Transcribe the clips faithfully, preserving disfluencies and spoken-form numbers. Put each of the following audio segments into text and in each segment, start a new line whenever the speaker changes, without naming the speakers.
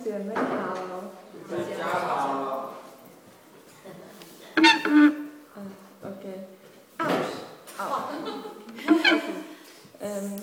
姐妹好。
大家好。
嗯 ，OK。好。嗯，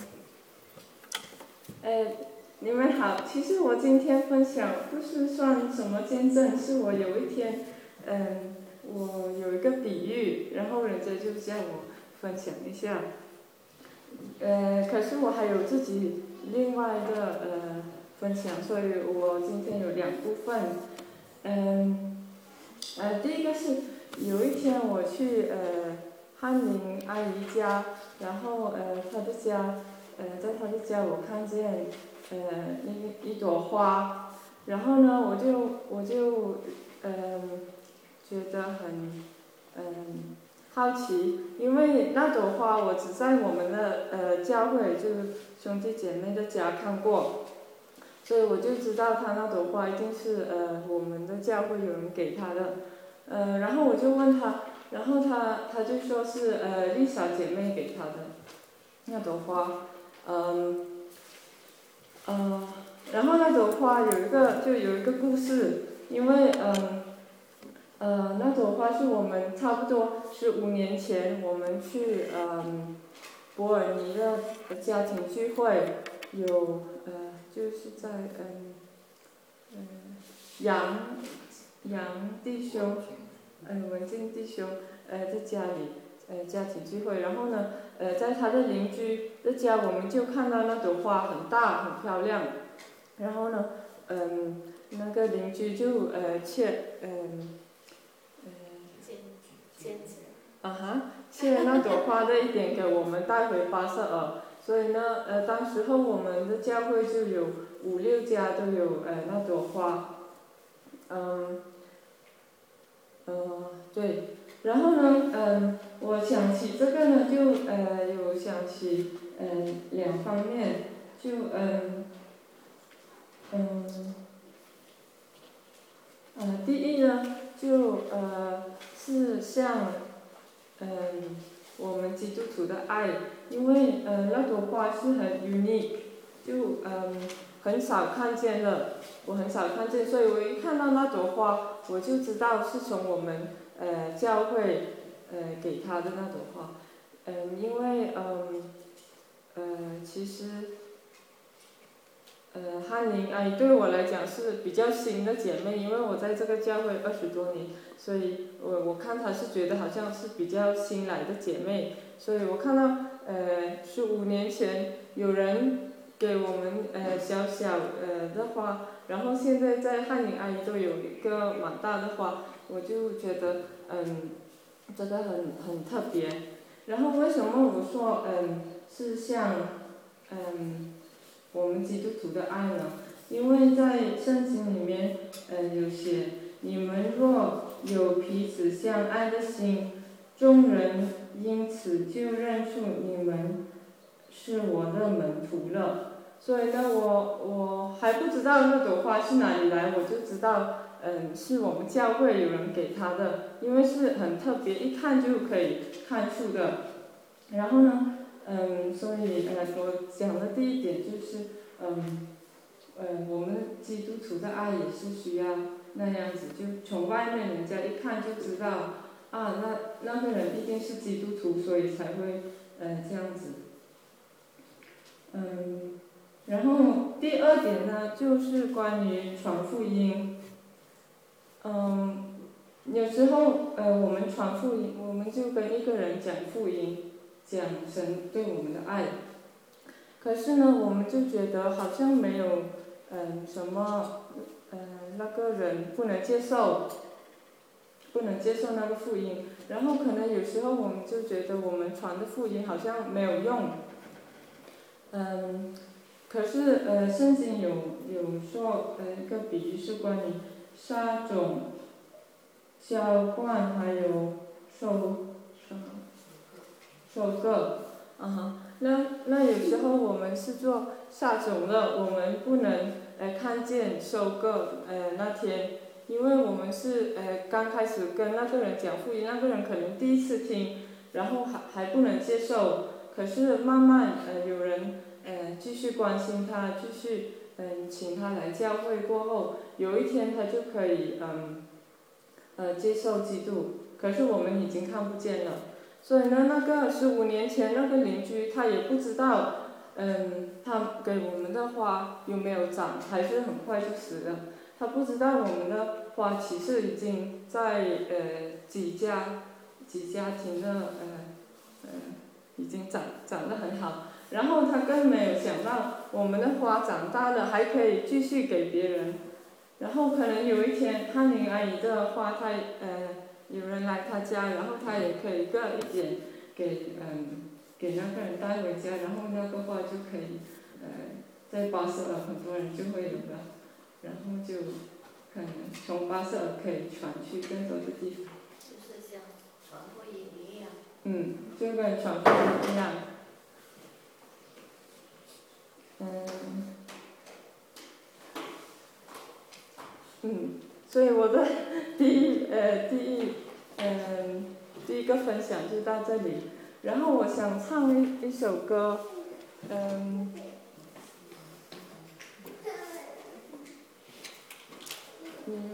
呃，你们好。其实我今天分享不是算什么见证，是我有一天，嗯，我有一个比喻，然后人家就叫我分享一下。呃，可是我还有自己另外的呃分享，所以我今天有两部分。嗯，呃，第一个是有一天我去呃翰林阿姨家，然后呃她的家，呃在她的家我看见呃一一朵花，然后呢我就我就嗯觉得很嗯。好奇，因为那朵花我只在我们的呃教会，就是兄弟姐妹的家看过，所以我就知道他那朵花一定是呃我们的教会有人给他的，呃然后我就问他，然后他他就说是呃丽莎姐妹给他的那朵花，嗯呃然后那朵花有一个就有一个故事，因为嗯。呃，那朵花是我们差不多是五年前我们去嗯伯尔尼的家庭聚会，有呃就是在嗯嗯杨杨弟兄，嗯文静弟兄呃在家里呃家庭聚会，然后呢呃在他的邻居的家我们就看到那朵花很大很漂亮，然后呢嗯那个邻居就呃切嗯。啊哈，切那朵花的一点给我们带回巴塞尔，所以呢，呃，当时候我们的教会就有五六家都有呃那朵花，嗯，呃，对，然后呢，嗯，我想起这个呢，就呃有想起嗯两方面，就嗯嗯，呃，第一呢，就呃是像。嗯，我们基督徒的爱，因为呃那朵花是很 unique， 就嗯很少看见的，我很少看见，所以我一看到那朵花，我就知道是从我们呃教会呃给他的那朵花，嗯，因为嗯呃其实。呃，翰林阿姨对我来讲是比较新的姐妹，因为我在这个教会二十多年，所以我我看她是觉得好像是比较新来的姐妹，所以我看到呃是五年前有人给我们呃小小呃的花，然后现在在翰林阿姨都有一个蛮大的花，我就觉得嗯这个很很特别。然后为什么我说嗯是像嗯。我们基督徒的爱呢？因为在圣经里面，呃，有写，你们若有彼此相爱的心，众人因此就认出你们是我的门徒了。所以呢，我我还不知道那朵花是哪里来，我就知道，嗯，是我们教会有人给他的，因为是很特别，一看就可以看出的。然后呢？嗯，所以呃，我讲的第一点就是，嗯，呃，我们基督徒的爱也是需要那样子，就从外面人家一看就知道，啊，那那个人一定是基督徒，所以才会呃这样子。嗯，然后第二点呢，就是关于传福音。嗯，有时候呃，我们传福音，我们就跟一个人讲福音。讲神对我们的爱，可是呢，我们就觉得好像没有，嗯，什么，嗯，那个人不能接受，不能接受那个福音，然后可能有时候我们就觉得我们传的福音好像没有用，嗯，可是呃，圣经有有说呃一个比喻是关于撒种、浇灌还有收什么？收割，啊，那那有时候我们是做撒种的，我们不能呃看见收割呃那天，因为我们是呃刚开始跟那个人讲福音，那个人可能第一次听，然后还还不能接受，可是慢慢呃有人呃继续关心他，继续嗯请他来教会过后，有一天他就可以嗯呃接受基督，可是我们已经看不见了。所以呢，那个十五年前那个邻居他也不知道，嗯，他给我们的花有没有长，还是很快就死了。他不知道我们的花其实已经在呃几家几家庭的呃呃已经长长得很好，然后他更没有想到我们的花长大了还可以继续给别人，然后可能有一天汉林阿姨的花他呃有人来他家，然后他也可以割一点给嗯给那个人带回家，然后那个花就可以呃在巴塞尔很多人就会有了，然后就可能从巴塞尔可以传去更多的地方。
就是像传福音一样。
嗯，就跟传福音一样。嗯。嗯，所以我的第一呃第一嗯第一个分享就到这里，然后我想唱一一首歌，嗯。嗯，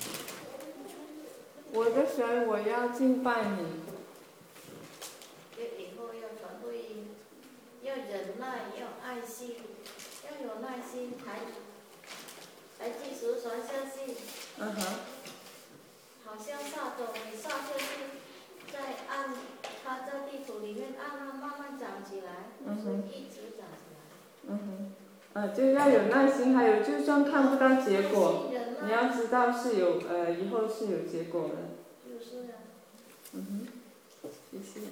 我的神，我要敬拜你。
要以后要传福音，要忍耐，要爱心，要有耐心才才继续传下去。
嗯哼。
好像撒种，你撒下去，再按它在地土里面按它慢慢长起来，所以一直长起来。
嗯哼。呃，就要有耐心，还有就算看不到结果，你要知道是有呃以后是有结果的。
就是啊。
嗯哼，谢谢。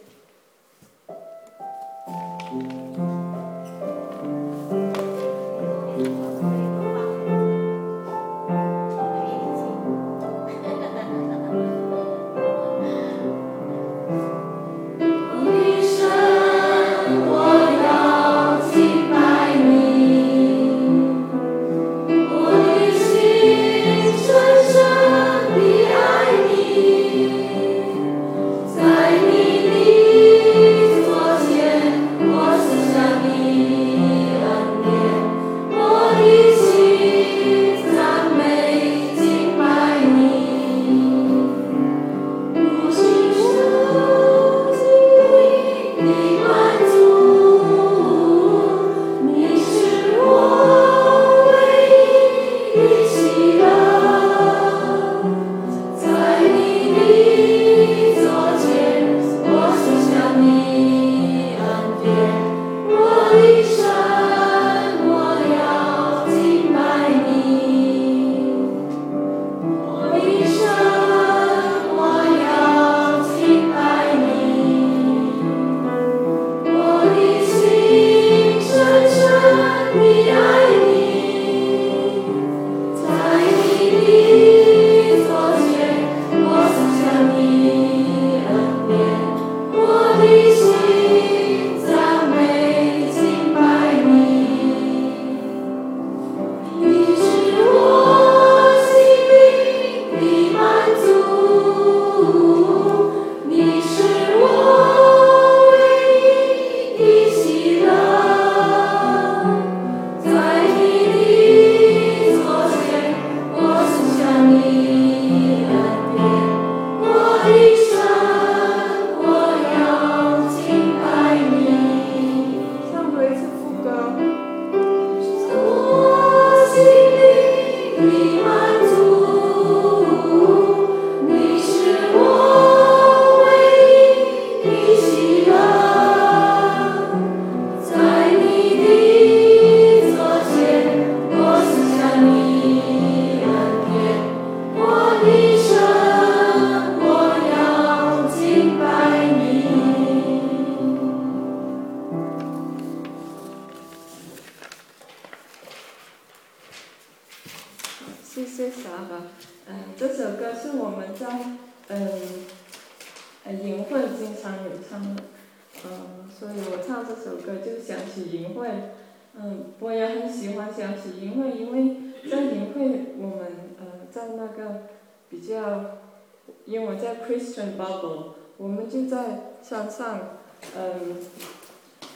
谢谢莎哈，嗯，这首歌是我们在嗯呃营会经常有唱的，嗯，所以我唱这首歌就想起营会，嗯，我也很喜欢想起营会，因为在营会我们呃在那个比较，因为我在 Christian Bubble， 我们就在山上，嗯，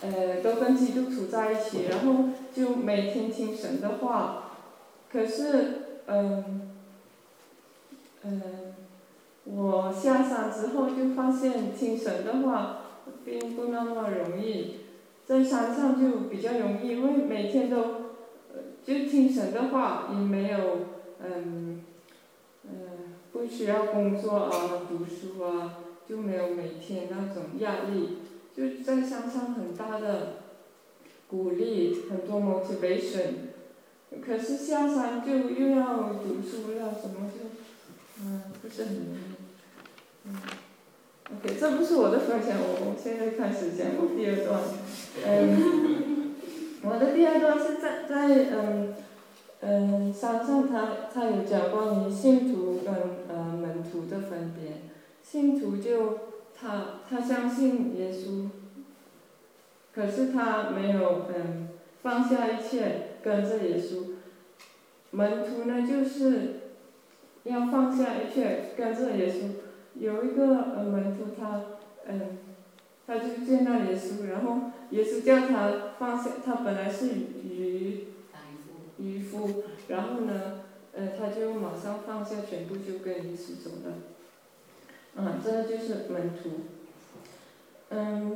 呃，都跟基督徒在一起，然后就每天听神的话。可是，嗯，嗯，我下山之后就发现听神的话并不那么容易。在山上就比较容易，因为每天都，呃，就听神的话，也没有，嗯，嗯，不需要工作啊、读书啊，就没有每天那种压力，就在山上很大的鼓励，很多 motivation。可是下山就又要读书要什么就，嗯，不是很容易。嗯 OK， 这不是我的分享，我我现在开始讲我第二段。嗯，我的第二段是在在嗯嗯山上他，他有讲关于信徒跟呃门徒的分别。信徒就他他相信耶稣，可是他没有嗯放下一切跟着耶稣。门徒呢，就是要放下一切跟着耶稣。有一个呃门徒他嗯，他就见到耶稣，然后耶稣叫他放下，他本来是渔渔夫，然后呢，呃他就马上放下全部就跟耶稣走了。嗯，这就是门徒。嗯，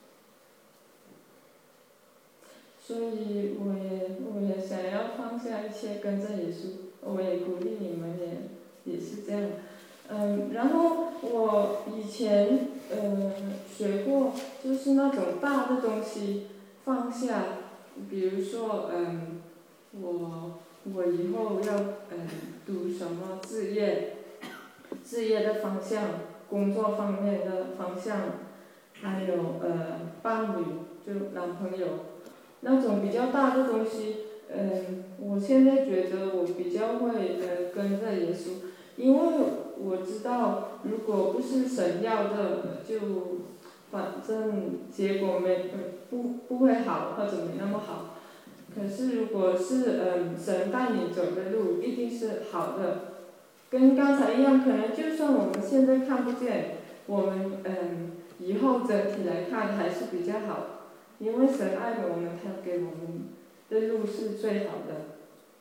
所以我也我也想要放下一切跟着耶稣，我也鼓励你们也也是这样。嗯，然后我以前呃学过，就是那种大的东西放下，比如说嗯，我我以后要嗯读什么职业，职业的方向，工作方面的方向，还有呃伴侣，就男朋友，那种比较大的东西，嗯，我现在觉得我比较会呃跟着耶稣，因为我知道，如果不是神要的，就反正结果没不不会好，或者没那么好。可是如果是嗯神带你走的路，一定是好的。跟刚才一样，可能就算我们现在看不见，我们嗯以后整体来看还是比较好，因为神爱我们，他给我们的路是最好的。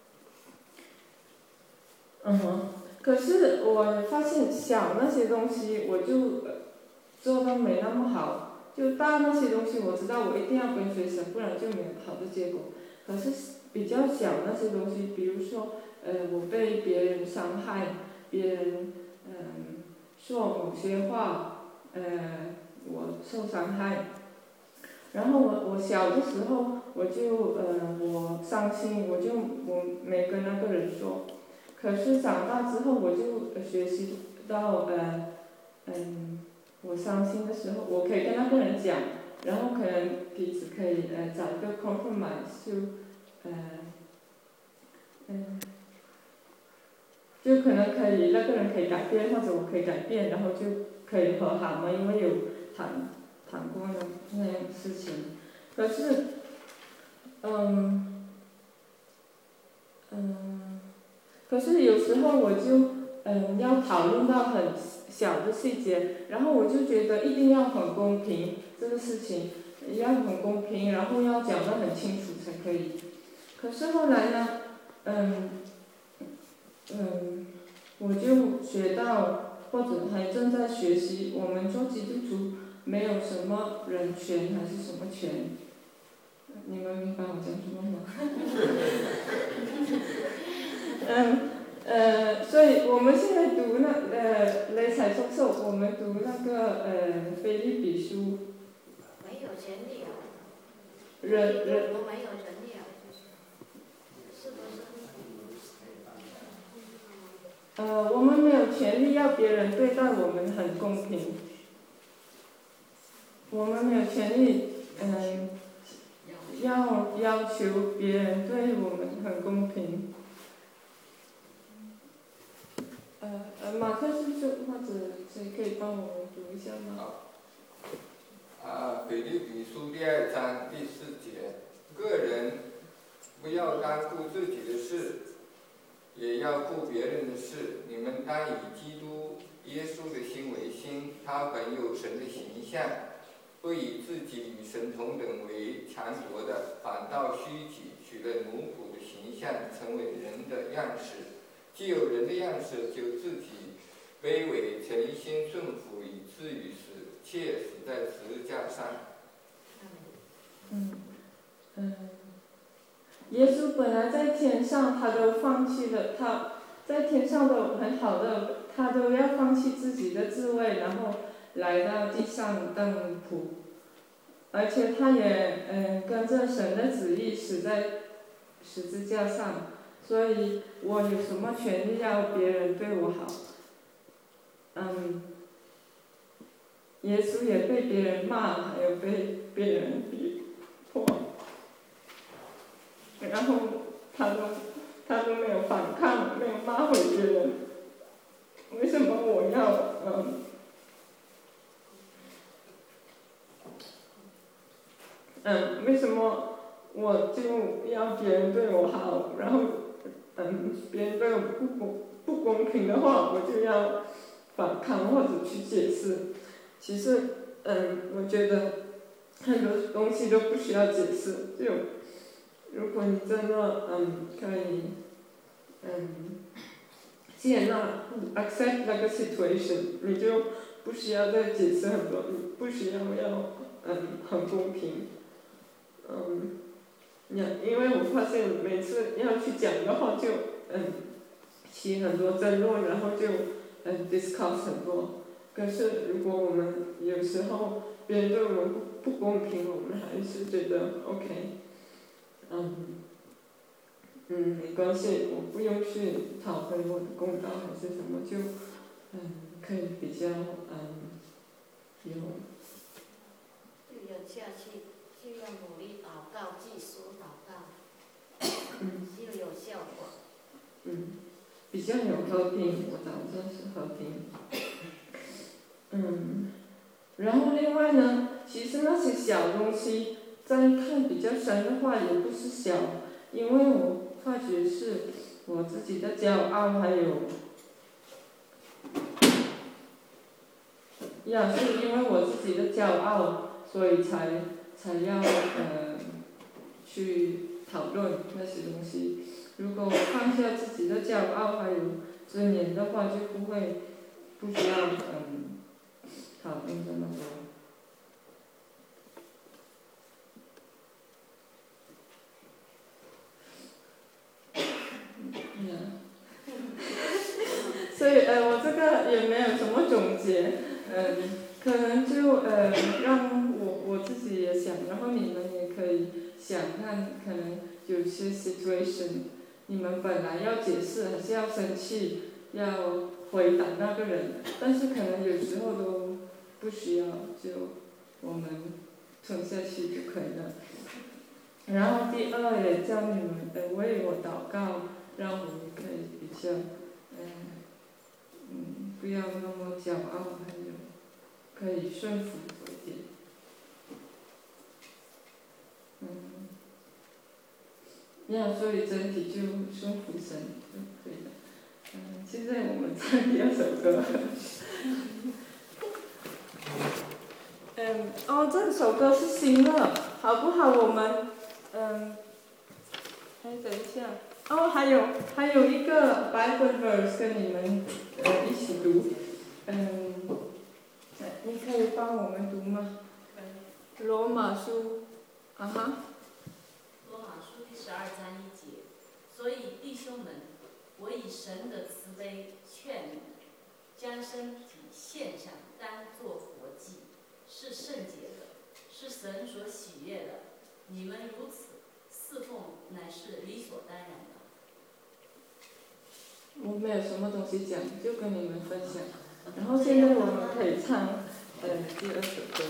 嗯哼。可是我发现小那些东西我就做得没那么好，就大那些东西我知道我一定要跟随神，不然就没有好的结果。可是比较小那些东西，比如说呃我被别人伤害，别人嗯说某些话，呃我受伤害，然后我我小的时候我就呃我伤心，我就我没跟那个人说。可是长大之后，我就学习到，呃，嗯，我伤心的时候，我可以跟那个人讲，然后可能彼此可以呃找一个 compromise， 就，呃，嗯，就可能可以那个人可以改变，或者我可以改变，然后就可以和好嘛，因为有谈谈过那那样的事情。可是，嗯，嗯。可是有时候我就嗯要讨论到很小的细节，然后我就觉得一定要很公平，这个事情要很公平，然后要讲得很清楚才可以。可是后来呢，嗯嗯，我就学到，或者还正在学习，我们做基督徒没有什么人权还是什么权，你们明白我讲什么吗？嗯，呃，所以我们现在读那呃雷彩授受，我们读那个呃腓立比书。
没有权利啊。
人人。
我没有权利啊，是不是？
呃，我们没有权利要别人对待我们很公平。我们没有权利，嗯、呃，要要求别人对我们很公平。呃呃，马克叔叔或者谁可以帮我们读一下吗？
啊，腓立比书第二章第四节，个人不要单顾自己的事，也要顾别人的事。你们当以基督耶稣的心为心，他本有神的形象， 不以自己与神同等为强夺的，反倒虚己，取了奴仆的形象，成为人的样式。既有人的样式，就自己卑微，诚心顺服，以至于死，且死在十字架上。
嗯嗯，耶稣本来在天上，他都放弃了，他在天上都很好的，他都要放弃自己的智慧，然后来到地上当奴仆，而且他也嗯跟着神的旨意死在十字架上，所以我有什么权利要别人对我好？嗯，耶稣也被别人骂，还有被别人逼迫，然后他都他都没有反抗，没有骂回别人。为什么我要嗯嗯为什么我就要别人对我好，然后嗯别人对我不公不公平的话，我就要反抗或者去解释？其实嗯我觉得很多东西都不需要解释，就如果你真的嗯可以嗯接纳 accept 那个 situation， 你就不需要再解释很多，你不需要要嗯很公平，嗯，因为我发现每次要去讲的话就嗯起很多争论，然后就嗯 discuss 很多。可是如果我们有时候别人对我们不不公平，我们还是觉得 OK， 嗯。嗯，没关系，我不用去讨回我的公道还是什么，就嗯可以比较嗯有。
就要下去，就要努力祷告，记书祷告，
嗯。
就有效果。
嗯，比较有和平，我打算是和平。嗯，然后另外呢，其实那些小东西，再看比较深的话，也不是小，因为我发觉是我自己的骄傲，还有，呀，是因为我自己的骄傲，所以才才要呃去讨论那些东西。如果我放下自己的骄傲还有尊严的话，就不会不需要嗯讨论这么多。所以呃，我这个也没有什么总结，嗯，可能就呃让我我自己也想，然后你们也可以想看，可能有些 situation， 你们本来要解释还是要生气，要回答那个人，但是可能有时候都不需要，就我们吞下去就可以了。然后第二也叫你们呃为我祷告，让我们可以比较嗯。嗯，不要那么骄傲，还有可以顺服多一点。嗯，呀，所以整体就顺服神就可以了。嗯，现在我们唱第二首歌。嗯，哦，这首歌是新的，好不好？我们嗯，哎，等一下。哦，还有还有一个 Bible verse 跟你们呃一起读，嗯，你可以帮我们读吗？罗马书，啊哈。
罗马书第十二章一节，所以弟兄们，我以神的慈悲劝你们，将身体献上，当作活祭，是圣洁的，是神所喜悦的。你们如此侍奉，乃是理所当然的。
我没有什么东西讲，就跟你们分享。然后现在我们可以唱呃第二首歌。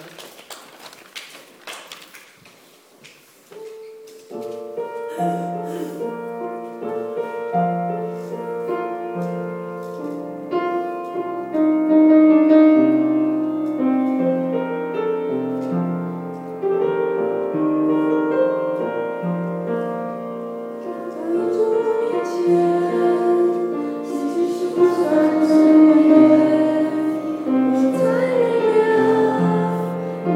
我在里面。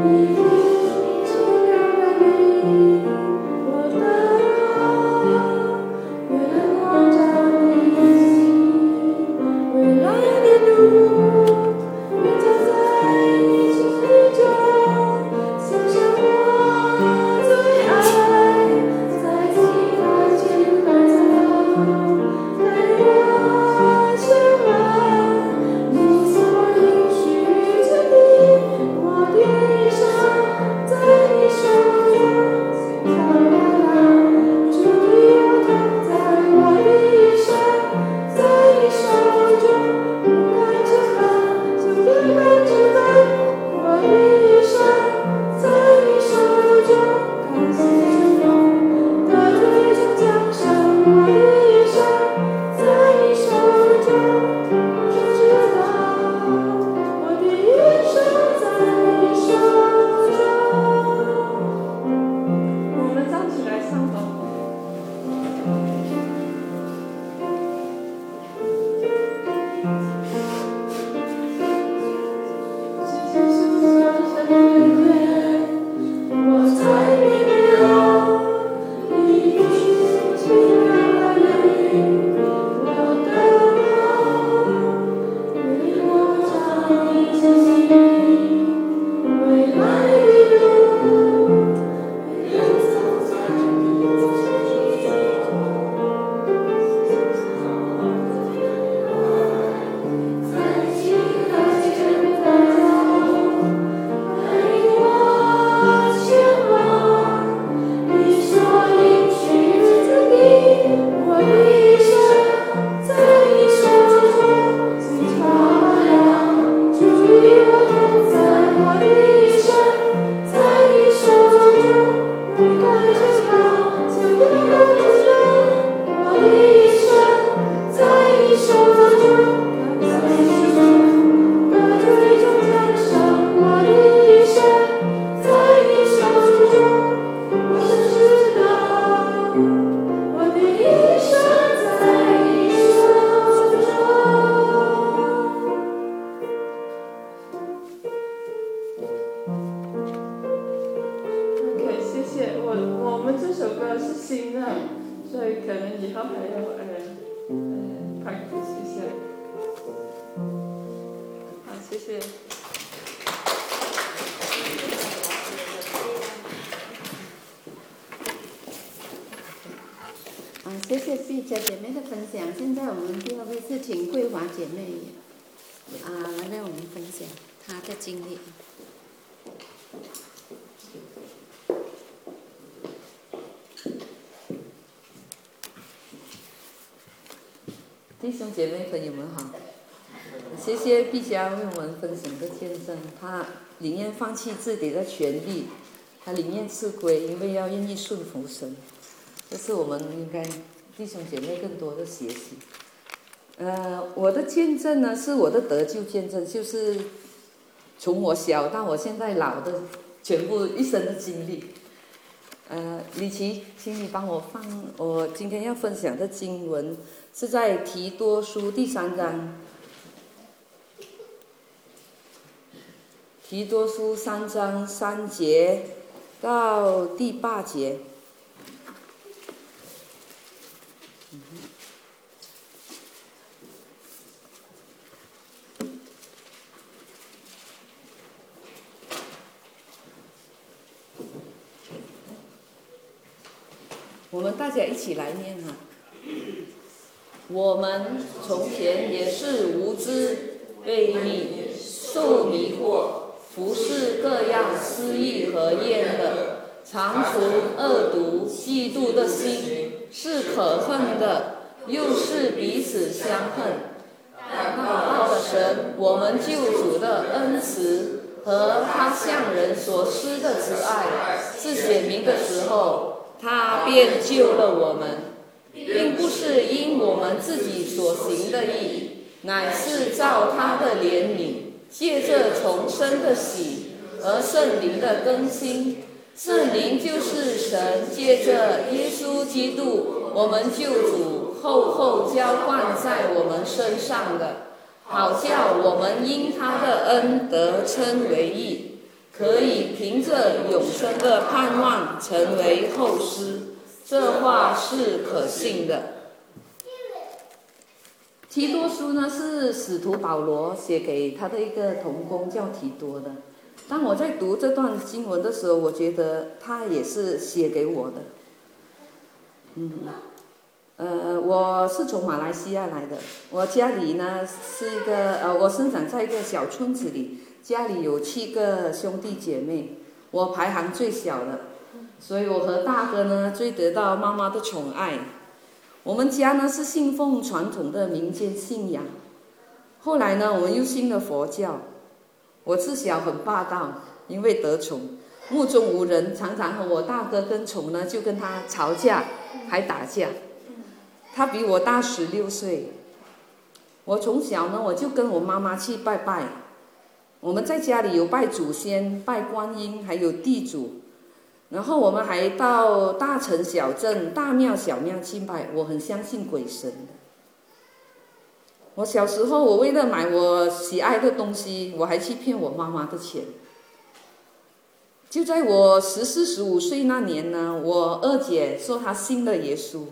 我们这首歌是新的，所以可能以后还要呃呃 practice 一下。好，谢谢。
啊，谢谢碧佳姐妹的分享。现在我们第二位是请桂华姐妹啊来为我们分享她的经历。
弟兄姐妹朋友们好，谢谢碧佳为我们分享的见证，她宁愿放弃自己的权利，她宁愿吃亏，因为要愿意顺服神。这是我们应该弟兄姐妹更多的学习。呃，我的见证呢，是我的得救见证，就是从我小到我现在老的全部一生的经历。呃，李琦，请你帮我放我今天要分享的经文，是在提多书第三章。提多书三章三节到第八节。我们大家一起来念哈。我们从前也是无知、悖逆、受迷惑，服侍各样私意和厌恶，常存恶毒、嫉妒的心，是可恨的，又是彼此相恨。但靠着神，我们救主的恩慈和他向人所施的慈爱，是显明的时候，他便救了我们，并不是因我们自己所行的义，乃是照他的怜悯，借着重生的喜和圣灵的更新。圣灵就是神借着耶稣基督我们救主厚厚浇灌在我们身上的，好叫我们因他的恩得称为义，可以凭着永生的盼望成为后嗣。这话是可信的。提多书呢，是使徒保罗写给他的一个同工叫提多的。当我在读这段经文的时候，我觉得他也是写给我的。嗯，呃，我是从马来西亚来的，我家里呢是一个呃，我生长在一个小村子里，家里有七个兄弟姐妹，我排行最小的，所以我和大哥呢最得到妈妈的宠爱。我们家呢是信奉传统的民间信仰，后来呢我们又信了佛教。我自小很霸道，因为得宠，目中无人，常常和我大哥跟宠呢就跟他吵架，还打架。他比我大十六岁。我从小呢我就跟我妈妈去拜拜，我们在家里有拜祖先、拜观音，还有地主。然后我们还到大城小镇、大庙小庙去拜，我很相信鬼神的。我小时候，我为了买我喜爱的东西，我还去骗我妈妈的钱。就在我十四、十五岁那年呢，我二姐说她信了耶稣。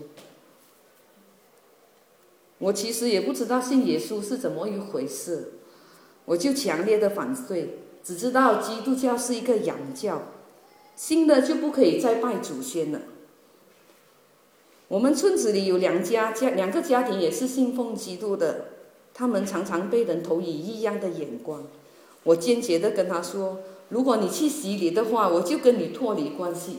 我其实也不知道信耶稣是怎么一回事，我就强烈的反对，只知道基督教是一个洋教，信了就不可以再拜祖先了。我们村子里有两家家两个家庭也是信奉基督的，他们常常被人投以异样的眼光。我坚决地跟他说，如果你去洗礼的话，我就跟你脱离关系。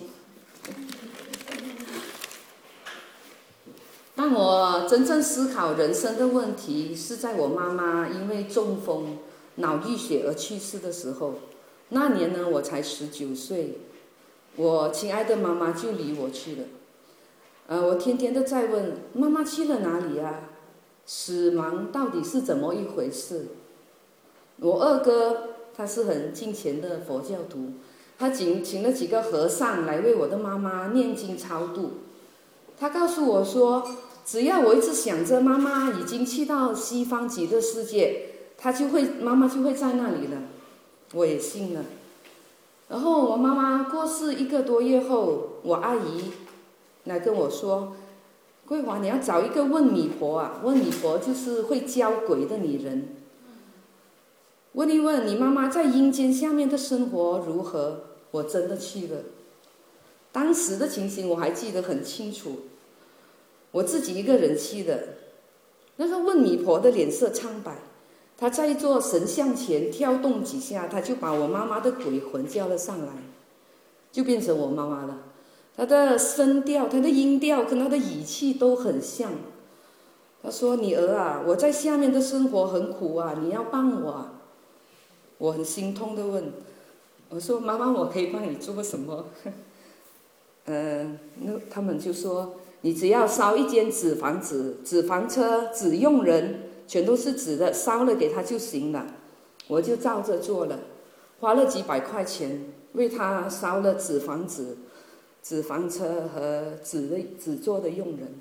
当我真正思考人生的问题，是在我妈妈因为中风脑溢血而去世的时候。那年呢，我才十九岁，我亲爱的妈妈就离我去了。呃，我天天都在问妈妈去了哪里啊？死亡到底是怎么一回事？我二哥他是很敬虔的佛教徒，他请请了几个和尚来为我的妈妈念经超度。他告诉我说，只要我一直想着妈妈已经去到西方极乐世界，他就会妈妈就会在那里了。我也信了。然后我妈妈过世一个多月后，我阿姨来跟我说：“桂华，你要找一个问米婆啊，问米婆就是会教鬼的女人。问一问你妈妈在阴间下面的生活如何。”我真的去了，当时的情形我还记得很清楚。我自己一个人去的，那个问米婆的脸色苍白，她在一座神像前跳动几下，她就把我妈妈的鬼魂叫了上来，就变成我妈妈了。她的声调、她的音调跟她的语气都很像。她说：“女儿啊，我在下面的生活很苦啊，你要帮我啊。”我很心痛的问，我说：“妈妈，我可以帮你做什么？”呃，那他们就说：“你只要烧一间纸房子、纸房车、纸佣人，全都是纸的，烧了给他就行了。”我就照着做了，花了几百块钱为他烧了纸房子、纸房车和纸的纸做的佣人。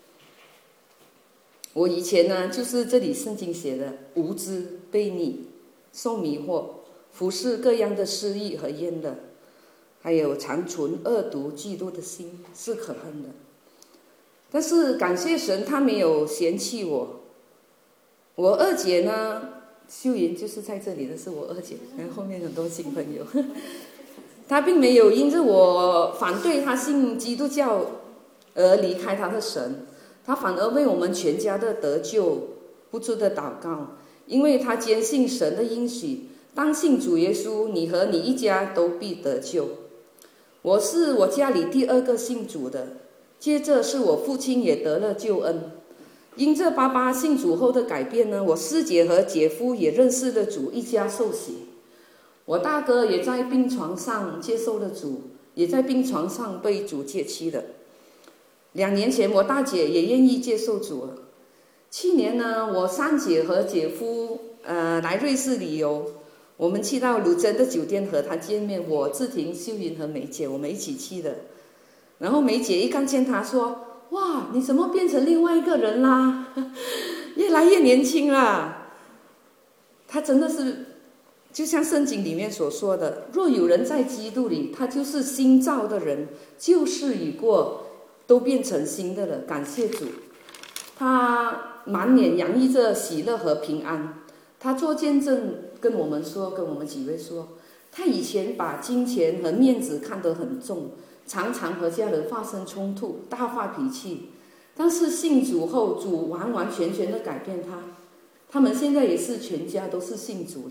我以前呢，就是这里圣经写的无知、悖逆、受迷惑、服侍各样的私欲和厌乐，还有常存恶毒嫉妒的心，是可恨的。但是感谢神，他没有嫌弃我。我二姐呢，秀云就是在这里的，是我二姐，然后后面很多新朋友。她并没有因着我反对她信基督教而离开她的神，她反而为我们全家的得救不住的祷告，因为她坚信神的应许，当信主耶稣，你和你一家都必得救。我是我家里第二个信主的，接着是我父亲也得了救恩。因这爸爸信主后的改变呢，我师姐和姐夫也认识了主，一家受洗。我大哥也在病床上接受了主，也在病床上被主接去了。两年前我大姐也愿意接受主了。去年呢，我三姐和姐夫呃来瑞士旅游，我们去到鲁珍的酒店和他见面，我志婷、秀云和梅姐我们一起去的。然后梅姐一看见他说：“哇，你怎么变成另外一个人啦？越来越年轻啦！”他真的是就像圣经里面所说的，若有人在基督里，他就是新造的人，旧事已过，都变成新的了。感谢主，他满脸洋溢着喜乐和平安。他做见证跟我们说，跟我们几位说，他以前把金钱和面子看得很重，常常和家人发生冲突，大发脾气。但是信主后，主完完全全的改变他，他们现在也是全家都是信主的。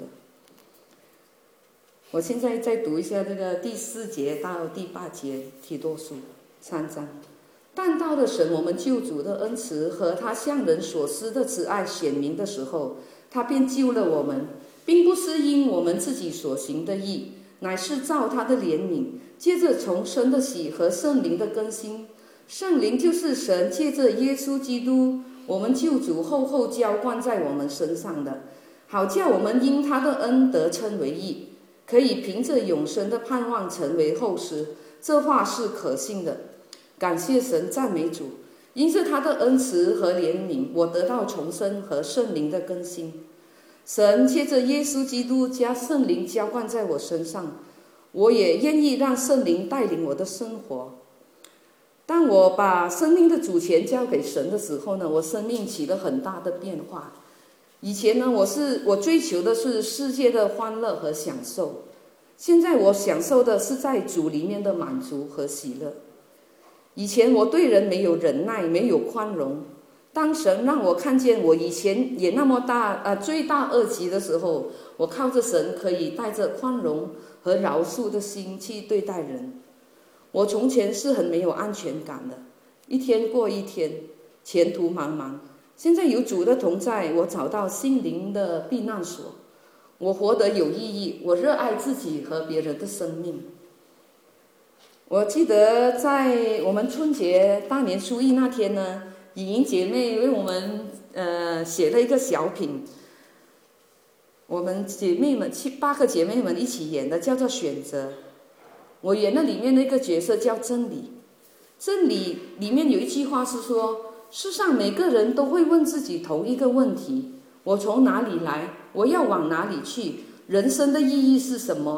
我现在再读一下这个第四节到第八节提多书三章。但到了神我们救主的恩慈和他向人所施的慈爱显明的时候，他便救了我们，并不是因我们自己所行的义，乃是照他的怜悯，借着重生的喜和圣灵的更新。圣灵就是神借着耶稣基督我们救主厚厚浇灌在我们身上的，好叫我们因他的恩得称为义，可以凭着永生的盼望成为后嗣。这话是可信的。感谢神，赞美主，因着他的恩慈和怜悯，我得到重生和圣灵的更新。神借着耶稣基督加圣灵浇灌在我身上，我也愿意让圣灵带领我的生活。当我把生命的主权交给神的时候呢，我生命起了很大的变化。以前呢，我是我追求的是世界的欢乐和享受，现在我享受的是在主里面的满足和喜乐。以前我对人没有忍耐，没有宽容。当神让我看见我以前也那么大呃罪大恶极的时候，我靠着神可以带着宽容和饶恕的心去对待人。我从前是很没有安全感的，一天过一天，前途茫茫。现在有主的同在，我找到心灵的避难所，我活得有意义，我热爱自己和别人的生命。我记得在我们春节大年初一那天呢，影莹姐妹为我们呃写了一个小品，我们姐妹们七八个姐妹们一起演的，叫做选择。我演的里面的一个角色叫真理。真理里面有一句话是说，世上每个人都会问自己同一个问题：我从哪里来？我要往哪里去？人生的意义是什么？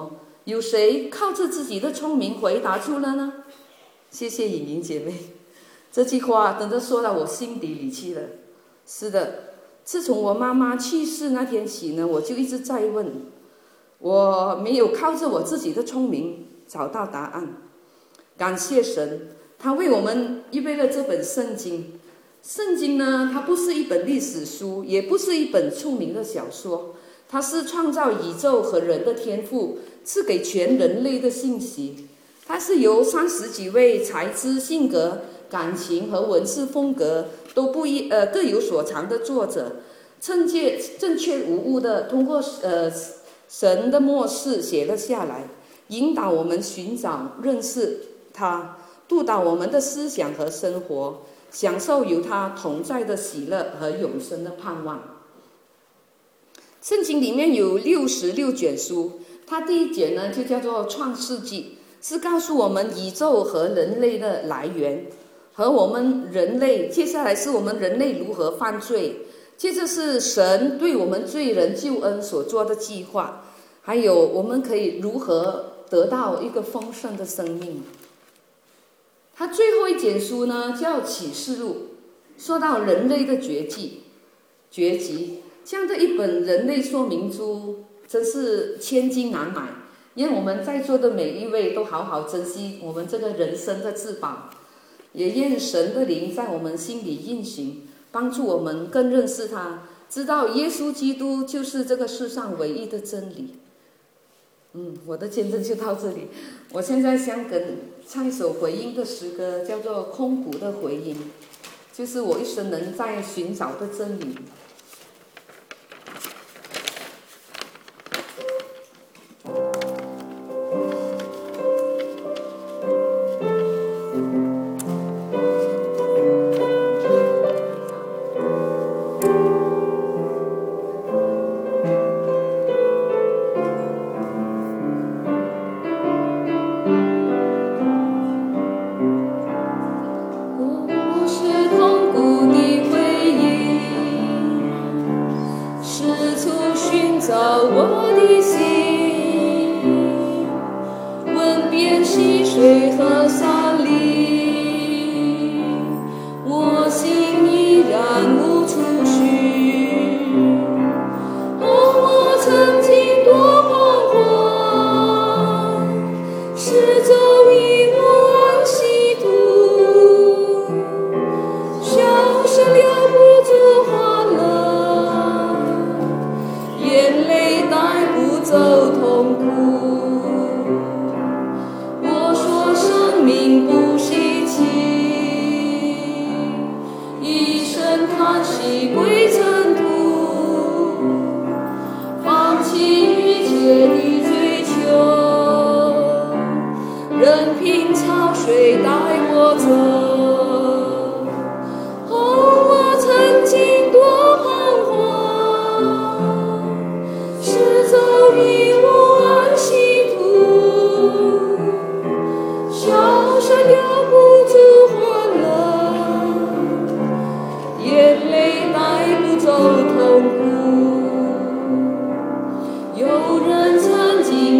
有谁靠着自己的聪明回答出了呢？谢谢颖莹姐妹，这句话真的说到我心底里去了。是的，自从我妈妈去世那天起呢，我就一直在问，我没有靠着我自己的聪明找到答案。感谢神，他为我们预备了这本圣经。圣经呢，它不是一本历史书，也不是一本出名的小说，它是创造宇宙和人的天赋赐给全人类的信息。它是由三十几位才智、性格、感情和文字风格都不一呃各有所长的作者，正确正确无误的通过呃神的默示写了下来，引导我们寻找认识他，督导我们的思想和生活，享受有他同在的喜乐和永生的盼望。圣经里面有六十六卷书，它第一卷呢就叫做创世纪，是告诉我们宇宙和人类的来源，和我们人类，接下来是我们人类如何犯罪，接着是神对我们罪人救恩所做的计划，还有我们可以如何得到一个丰盛的生命。他最后一卷书呢叫启示录，说到人类的绝技绝技，这样的一本人类说明书真是千金难买，愿我们在座的每一位都好好珍惜我们这个人生的至宝，也愿神的灵在我们心里运行，帮助我们更认识他，知道耶稣基督就是这个世上唯一的真理。嗯，我的见证就到这里。我现在想跟唱一首回音的诗歌，叫做《空谷的回音》，就是我一生人在寻找的真理。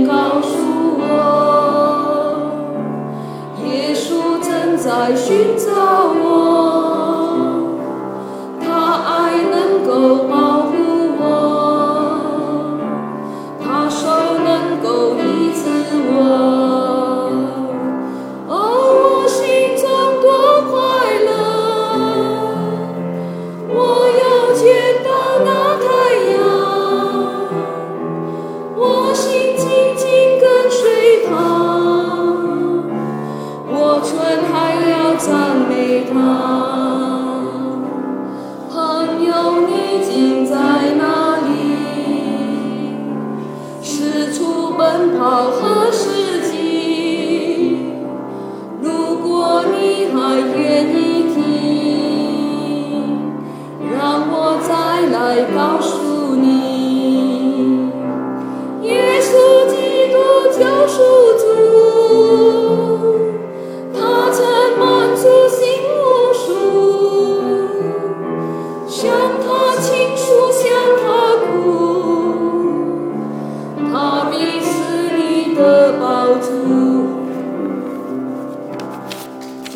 在寻找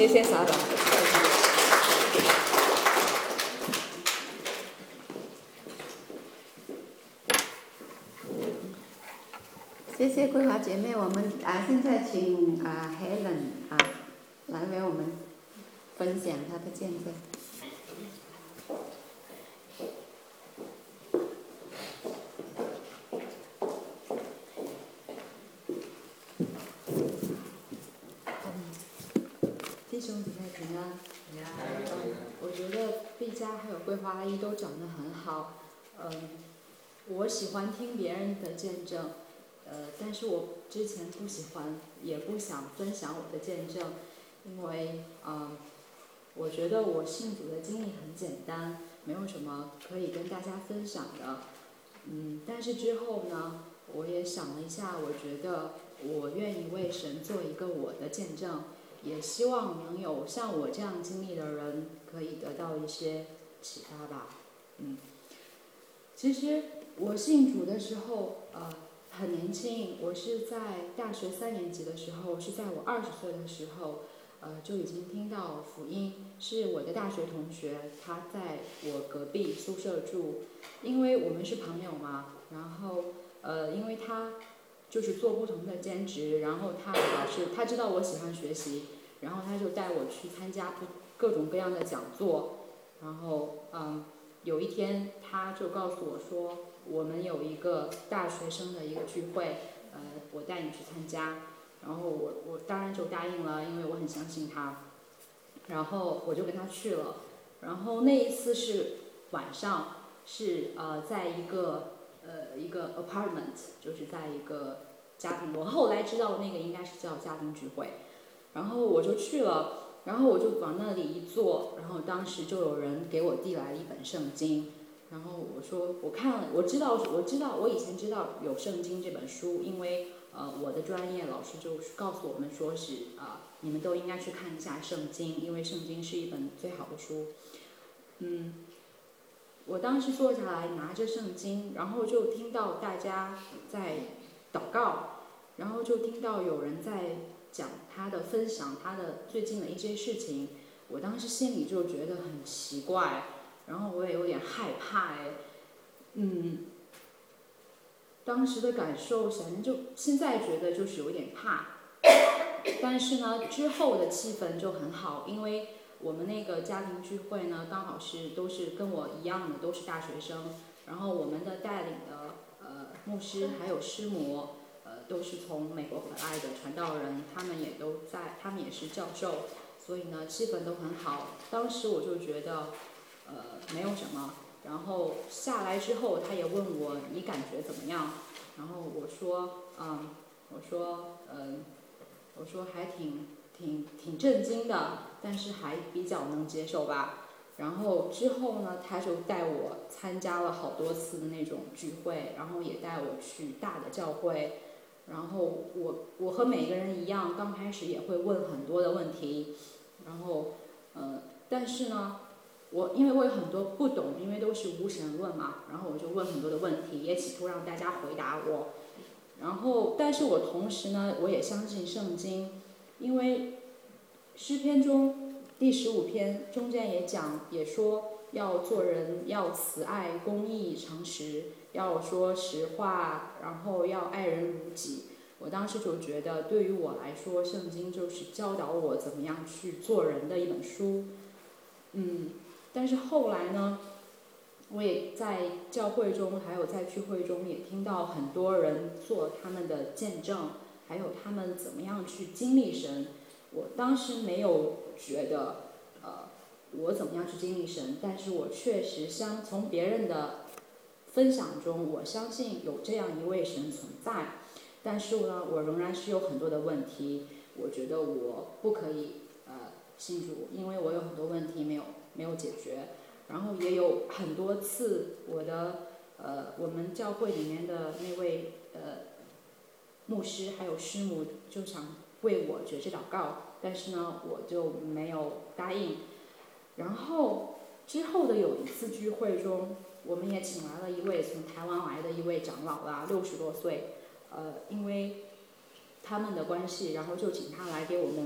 谢谢撒长。
谢谢桂华姐妹，我们啊现在请啊 Helen 啊来为我们分享她的见证。
弟兄姊妹平安。我觉得毕加还有桂花阿姨都讲得很好。嗯，我喜欢听别人的见证，呃，但是我之前不喜欢，也不想分享我的见证，因为嗯，我觉得我信主的经历很简单，没有什么可以跟大家分享的。嗯，但是之后呢，我也想了一下，我觉得我愿意为神做一个我的见证。也希望能有像我这样经历的人可以得到一些启发吧。嗯，其实我信主的时候，呃，很年轻，我是在大学三年级的时候，是在我二十岁的时候，呃，就已经听到福音，是我的大学同学，他在我隔壁宿舍住，因为我们是朋友嘛，然后呃，因为他就是做不同的兼职，然后他老是他知道我喜欢学习，然后他就带我去参加各种各样的讲座，然后嗯，有一天他就告诉我说，我们有一个大学生的一个聚会，呃，我带你去参加，然后我我当然就答应了，因为我很相信他，然后我就跟他去了，然后那一次是晚上，是呃在一个呃一个 apartment， 就是在一个家庭，我后来知道那个应该是叫家庭聚会，然后我就去了，然后我就往那里一坐，然后当时就有人给我递来了一本圣经，然后我说我看了，我知道我知道我以前知道有圣经这本书，因为呃我的专业老师就告诉我们说是啊、呃、你们都应该去看一下圣经，因为圣经是一本最好的书。嗯，我当时坐下来拿着圣经，然后就听到大家在祷告，然后就听到有人在讲他的分享他的最近的一些事情，我当时心里就觉得很奇怪，然后我也有点害怕哎，嗯，当时的感受反正就现在觉得就是有点怕，但是呢之后的气氛就很好，因为我们那个家庭聚会呢刚好是都是跟我一样的都是大学生，然后我们的带领的呃牧师还有师母呃都是从美国回来的传道人，他们也都在，他们也是教授，所以呢气氛都很好。当时我就觉得呃没有什么，然后下来之后他也问我你感觉怎么样，然后我说嗯我说嗯我说还挺挺挺震惊的，但是还比较能接受吧。然后之后呢他就带我参加了好多次的那种聚会，然后也带我去大的教会，然后我我和每个人一样，刚开始也会问很多的问题，然后呃但是呢我因为我有很多不懂，因为都是无神论嘛，然后我就问很多的问题，也企图让大家回答我。然后但是我同时呢我也相信圣经，因为诗篇中第十五篇中间也讲也说要做人要慈爱公义诚实，要说实话，然后要爱人如己。我当时就觉得对于我来说圣经就是教导我怎么样去做人的一本书。嗯，但是后来呢我也在教会中还有在聚会中也听到很多人做他们的见证，还有他们怎么样去经历神。我当时没有觉得呃我怎么样去经历神，但是我确实相从别人的分享中我相信有这样一位神存在，但是呢我仍然是有很多的问题，我觉得我不可以呃信主，因为我有很多问题没有没有解决。然后也有很多次我的呃我们教会里面的那位呃牧师还有师母就想为我觉知祷告，但是呢我就没有答应。然后之后的有一次聚会中，我们也请来了一位从台湾来的一位长老啦，六十多岁，呃因为他们的关系，然后就请他来给我们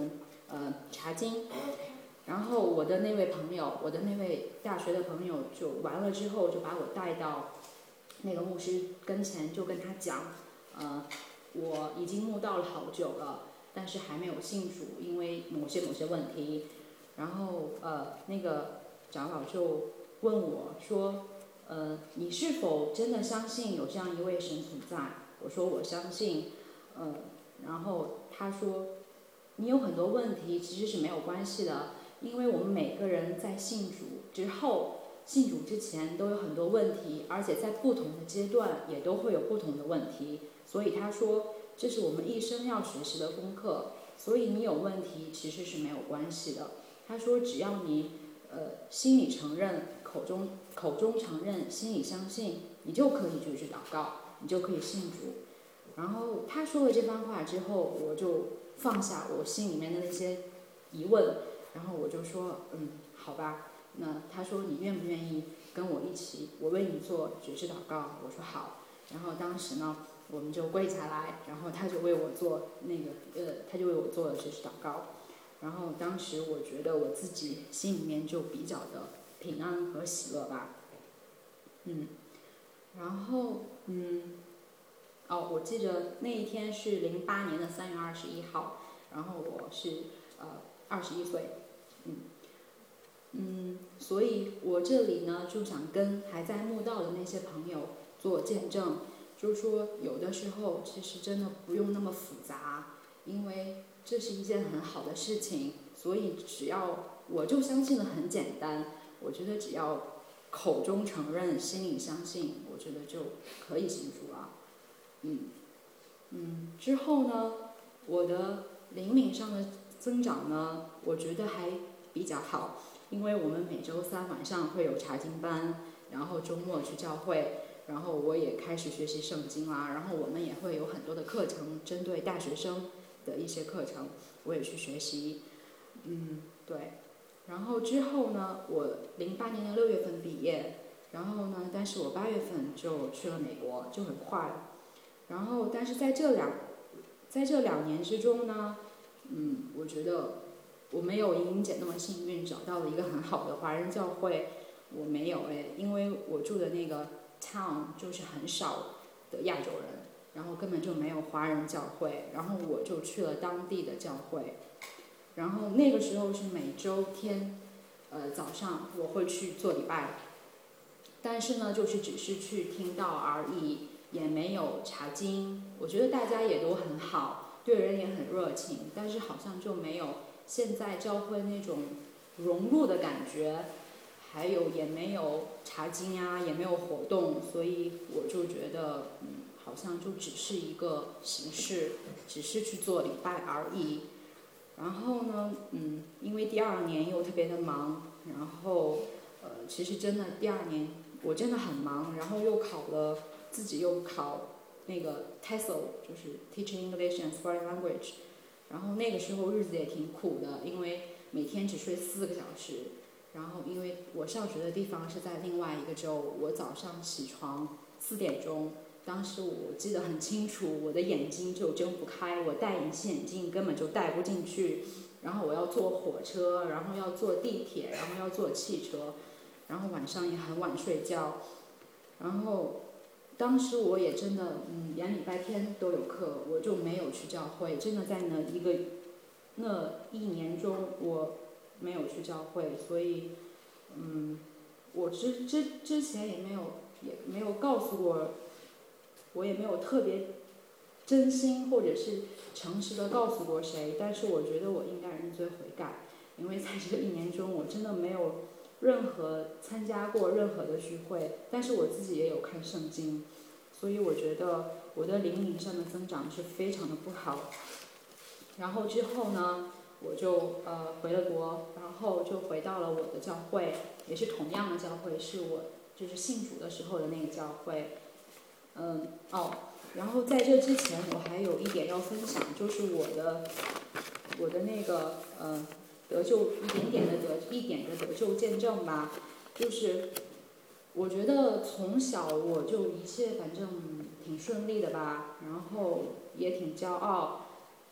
呃查经。然后我的那位朋友，我的那位大学的朋友就完了之后就把我带到那个牧师跟前，就跟他讲，呃，我已经慕道了好久了，但是还没有信主，因为某些某些问题。然后呃，那个长老就问我说，呃，你是否真的相信有这样一位神存在？我说我相信，呃，然后他说，你有很多问题其实是没有关系的。因为我们每个人在信主之后、信主之前都有很多问题，而且在不同的阶段也都会有不同的问题。所以他说，这是我们一生要学习的功课。所以你有问题其实是没有关系的。他说，只要你呃心里承认、口中口中承认、心里相信，你就可以就去祷告，你就可以信主。然后他说了这番话之后，我就放下我心里面的那些疑问。然后我就说，嗯，好吧。那他说你愿不愿意跟我一起，我为你做觉知祷告？我说好。然后当时呢，我们就跪下来，然后他就为我做那个，呃，他就为我做了觉知祷告。然后当时我觉得我自己心里面就比较的平安和喜乐吧。嗯，然后嗯，哦，我记得那一天是零八年的三月二十一号，然后我是呃二十一岁。嗯，嗯，所以我这里呢就想跟还在慕道的那些朋友做见证，就是说有的时候其实真的不用那么复杂，因为这是一件很好的事情，所以只要我就相信的很简单，我觉得只要口中承认，心里相信，我觉得就可以信主了。嗯，嗯，之后呢，我的灵敏上的增长呢，我觉得还比较好，因为我们每周三晚上会有查经班，然后周末去教会，然后我也开始学习圣经啦，然后我们也会有很多的课程，针对大学生的一些课程，我也去学习。嗯，对。然后之后呢，我零八年的六月份毕业，然后呢，但是我八月份就去了美国，就很快。然后，但是在这两，在这两年之中呢，嗯，我觉得我没有莹莹姐那么幸运，找到了一个很好的华人教会。我没有哎，因为我住的那个 town 就是很少的亚洲人，然后根本就没有华人教会，然后我就去了当地的教会。然后那个时候是每周天，呃早上我会去做礼拜，但是呢，就是只是去听道而已，也没有查经。我觉得大家也都很好，对人也很热情，但是好像就没有现在教会那种融入的感觉，还有也没有查经啊，也没有活动，所以我就觉得，嗯，好像就只是一个形式，只是去做礼拜而已。然后呢，嗯，因为第二年又特别的忙，然后呃，其实真的第二年我真的很忙，然后又考了，自己又考那个 T E S O L， 就是 Teaching English and Foreign Language， 然后那个时候日子也挺苦的，因为每天只睡四个小时，然后因为我上学的地方是在另外一个州，我早上起床四点钟。当时我记得很清楚，我的眼睛就睁不开，我戴隐形眼镜根本就戴不进去，然后我要坐火车，然后要坐地铁，然后要坐汽车，然后晚上也很晚睡觉，然后当时我也真的，嗯，连礼拜天都有课，我就没有去教会，真的在那一个那一年中我没有去教会，所以，嗯，我之之之前也没有也没有告诉过。我也没有特别真心或者是诚实的告诉过谁，但是我觉得我应该认罪悔改，因为在这一年中我真的没有任何参加过任何的聚会，但是我自己也有看圣经，所以我觉得我的灵敏上的增长是非常的不好。然后之后呢，我就呃回了国，然后就回到了我的教会，也是同样的教会，是我就是信主的时候的那个教会。嗯，哦，然后在这之前我还有一点要分享，就是我的我的那个呃得救一点点的得一点的得救见证吧，就是我觉得从小我就一切反正挺顺利的吧，然后也挺骄傲，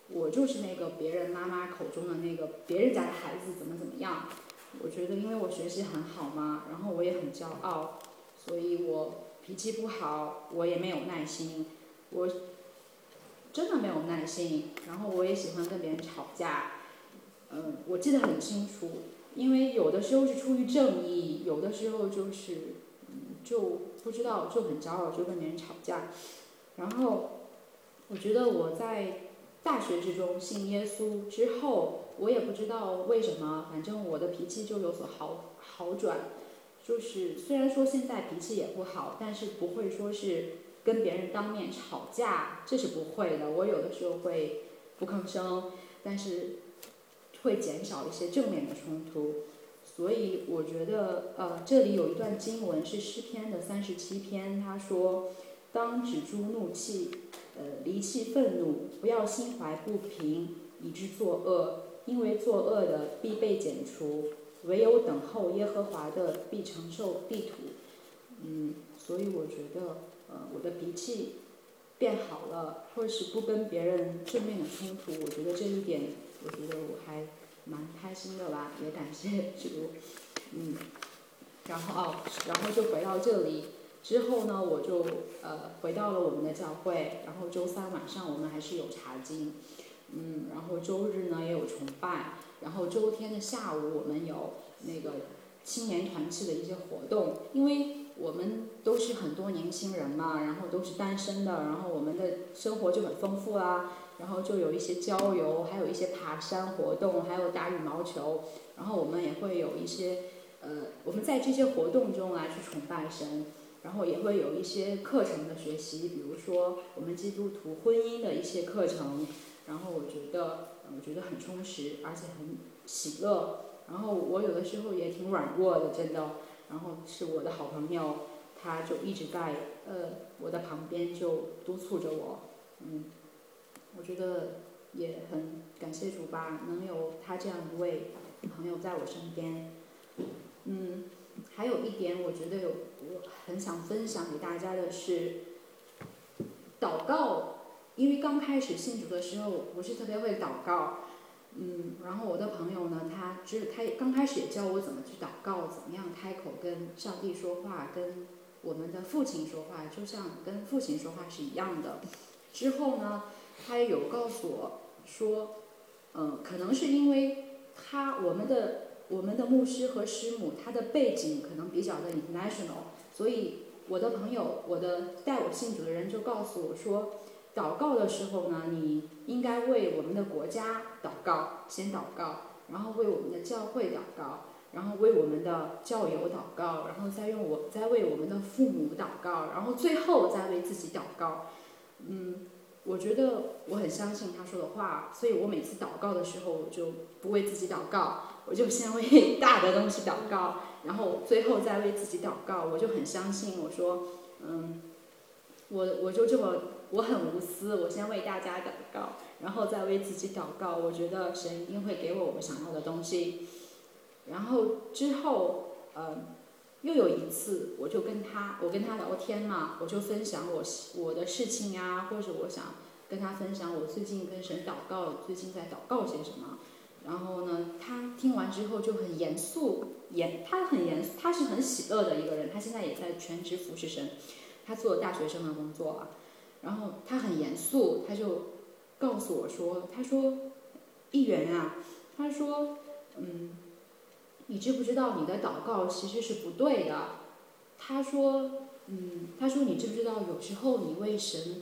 我就是那个别人妈妈口中的那个别人家的孩子怎么怎么样。我觉得因为我学习很好嘛，然后我也很骄傲，所以我脾气不好，我也没有耐心，我真的没有耐心，然后我也喜欢跟别人吵架。嗯，我记得很清楚，因为有的时候是出于正义，有的时候就是嗯就不知道就很骄傲，就跟别人吵架。然后我觉得我在大学之中信耶稣之后，我也不知道为什么，反正我的脾气就有所好好转。就是虽然说现在脾气也不好，但是不会说是跟别人当面吵架，这是不会的。我有的时候会不吭声，但是会减少一些正面的冲突。所以我觉得呃这里有一段经文是诗篇的三十七篇，他说当止住怒气，呃离弃愤怒，不要心怀不平以致作恶，因为作恶的必被剪除，唯有等候耶和华的必承受地土。嗯，所以我觉得呃我的脾气变好了，或是不跟别人正面的冲突，我觉得这一点我觉得我还蛮开心的吧，也感谢主。嗯，然后哦，然后就回到这里之后呢，我就呃回到了我们的教会，然后周三晚上我们还是有查经，嗯，然后周日呢也有崇拜，然后周天的下午我们有那个青年团契的一些活动，因为我们都是很多年轻人嘛，然后都是单身的，然后我们的生活就很丰富啦，然后就有一些郊游，还有一些爬山活动，还有打羽毛球，然后我们也会有一些呃，我们在这些活动中啊去崇拜神，然后也会有一些课程的学习，比如说我们基督徒婚姻的一些课程，然后我觉得我觉得很充实，而且很喜乐。然后我有的时候也挺软弱的，真的。然后是我的好朋友，他就一直在呃我的旁边就督促着我，嗯，我觉得也很感谢主吧，能有他这样一位朋友在我身边。嗯，还有一点我觉得有我很想分享给大家的是，祷告，因为刚开始信主的时候我不是特别会祷告。嗯，然后我的朋友呢，他知他刚开始也教我怎么去祷告，怎么样开口跟上帝说话，跟我们的父亲说话，就像跟父亲说话是一样的。之后呢，他也有告诉我说，嗯，可能是因为他我们的我们的牧师和师母他的背景可能比较的 international， 所以我的朋友，我的带我信主的人就告诉我说，祷告的时候呢，你应该为我们的国家祷告，先祷告，然后为我们的教会祷告，然后为我们的教友祷告，然后再用我再为我们的父母祷告，然后最后再为自己祷告。嗯，我觉得我很相信他说的话，所以我每次祷告的时候，我就不为自己祷告，我就先为大的东西祷告，然后最后再为自己祷告。我就很相信，我说，嗯，我我就这么。我很无私，我先为大家祷告，然后再为自己祷告。我觉得神一定会给我我想要的东西。然后之后，呃，又有一次，我就跟他，我跟他聊天嘛，我就分享我我的事情呀，或者我想跟他分享我最近跟神祷告，最近在祷告些什么。然后呢，他听完之后就很严肃，严他很严肃，他是很喜乐的一个人，他现在也在全职服侍神，他做大学生的工作啊。然后他很严肃，他就告诉我说，他说，议员啊，他说，嗯，你知不知道你的祷告其实是不对的？他说，嗯，他说你知不知道有时候你为神，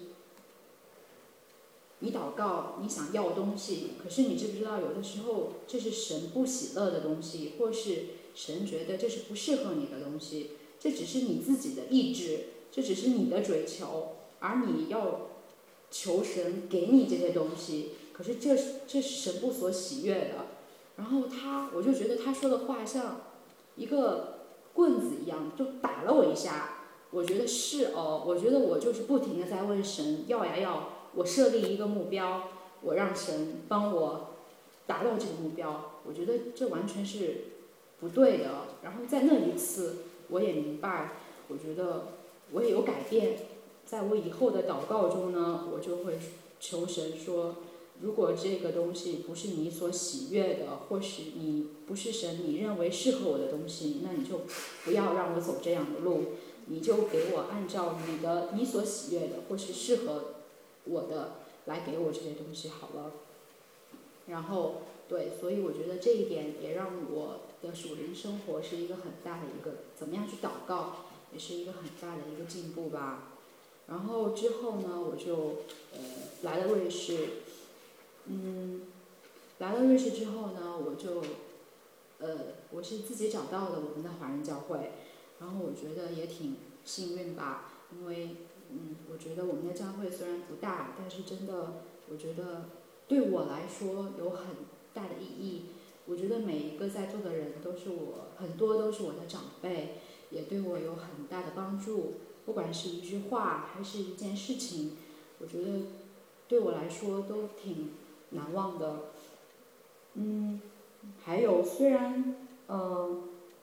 你祷告你想要东西，可是你知不知道有的时候这是神不喜乐的东西，或是神觉得这是不适合你的东西，这只是你自己的意志，这只是你的追求。而你要求神给你这些东西，可是这这是神不所喜悦的。然后他，我就觉得他说的话像一个棍子一样，就打了我一下。我觉得是哦，我觉得我就是不停的在问神要呀要，我设立一个目标，我让神帮我达到这个目标。我觉得这完全是不对的。然后在那一次，我也明白，我觉得我也有改变。在我以后的祷告中呢，我就会求神说， 如果这个东西不是你所喜悦的，或是你不是神你认为适合我的东西，那你就不要让我走这样的路，你就给我按照你的你所喜悦的或是适合我的来给我这些东西好了。然后对，所以我觉得这一点也让我的属灵生活是一个很大的一个怎么样去祷告，也是一个很大的一个进步吧。然后之后呢，我就呃来了瑞士，嗯，来了瑞士之后呢，我就呃我是自己找到的我们的华人教会，然后我觉得也挺幸运吧，因为嗯我觉得我们的教会虽然不大，但是真的我觉得对我来说有很大的意义。我觉得每一个在座的人都是我，很多都是我的长辈，也对我有很大的帮助。不管是一句话还是一件事情，我觉得对我来说都挺难忘的。嗯，还有虽然，嗯、呃，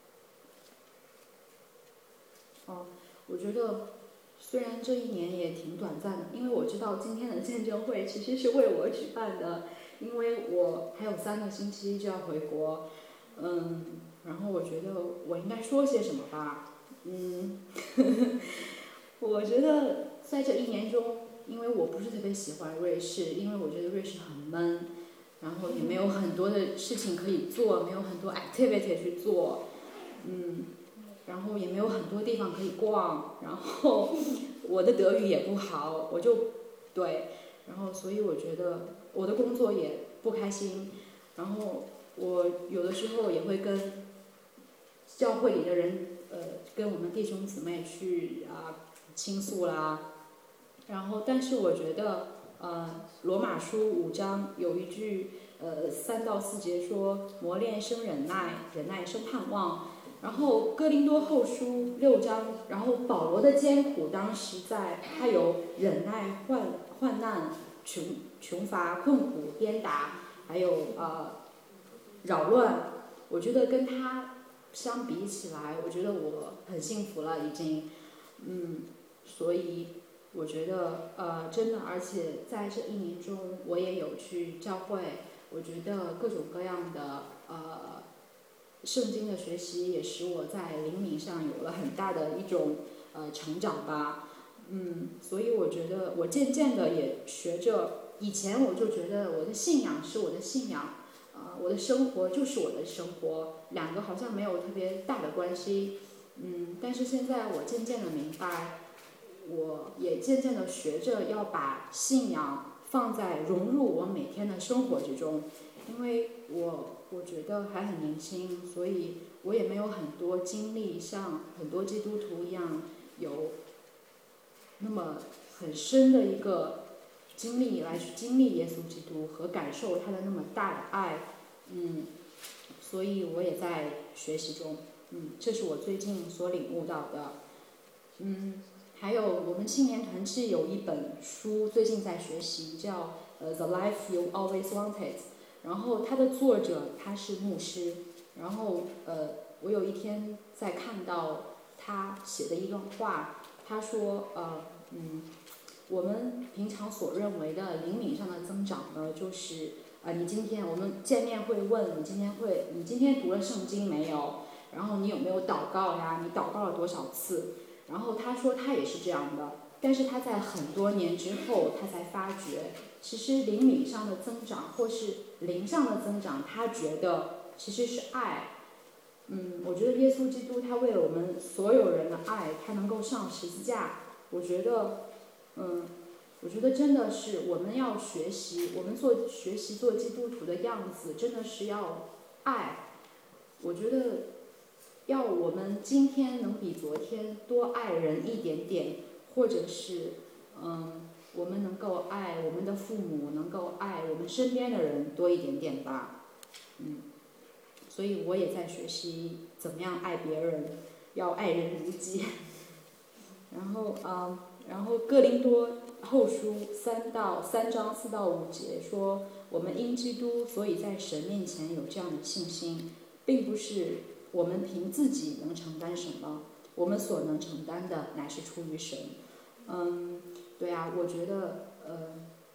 哦，我觉得虽然这一年也挺短暂的，因为我知道今天的见证会其实是为我举办的，因为我还有三个星期就要回国，嗯，然后我觉得我应该说些什么吧。嗯，呵呵，我觉得在这一年中，因为我不是特别喜欢瑞士，因为我觉得瑞士很闷，然后也没有很多的事情可以做，没有很多 activity 去做，嗯，然后也没有很多地方可以逛，然后我的德语也不好，我就对，然后所以我觉得我的工作也不开心，然后我有的时候也会跟教会里的人。呃，跟我们弟兄姊妹去啊倾诉啦，然后但是我觉得呃罗马书五章有一句呃三到四节说磨练生忍耐，忍耐生盼望，然后哥林多后书六章，然后保罗的艰苦当时在他有忍耐患患难穷穷乏困苦鞭打，还有呃扰乱，我觉得跟他相比起来，我觉得我很幸福了，已经，嗯，所以我觉得呃，真的，而且在这一年中，我也有去教会，我觉得各种各样的呃，圣经的学习也使我在灵敏上有了很大的一种呃成长吧，嗯，所以我觉得我渐渐的也学着，以前我就觉得我的信仰是我的信仰。呃，我的生活就是我的生活，两个好像没有特别大的关系，嗯，但是现在我渐渐的明白，我也渐渐的学着要把信仰放在融入我每天的生活之中，因为我我觉得还很年轻，所以我也没有很多经历像很多基督徒一样有那么很深的一个经历来去经历耶稣基督和感受他的那么大的爱，嗯，所以我也在学习中，嗯，这是我最近所领悟到的，嗯，还有我们青年团契有一本书最近在学习，叫呃 The Life You Always Wanted， 然后它的作者他是牧师，然后呃我有一天在看到他写的一段话，他说呃嗯。我们平常所认为的灵敏上的增长呢，就是呃，你今天我们见面会问你今天会，你今天读了圣经没有？然后你有没有祷告呀？你祷告了多少次？然后他说他也是这样的，但是他在很多年之后，他才发觉，其实灵敏上的增长或是灵上的增长，他觉得其实是爱。嗯，我觉得耶稣基督他为了我们所有人的爱，他能够上十字架，我觉得。嗯，我觉得真的是我们要学习，我们做学习做基督徒的样子，真的是要爱。我觉得要我们今天能比昨天多爱人一点点，或者是嗯，我们能够爱我们的父母，能够爱我们身边的人多一点点吧。嗯，所以我也在学习怎么样爱别人，要爱人如己。然后嗯。然后哥林多后书三到三章四到五节说，我们因基督，所以在神面前有这样的信心，并不是我们凭自己能承担什么，我们所能承担的乃是出于神。嗯，对啊，我觉得呃，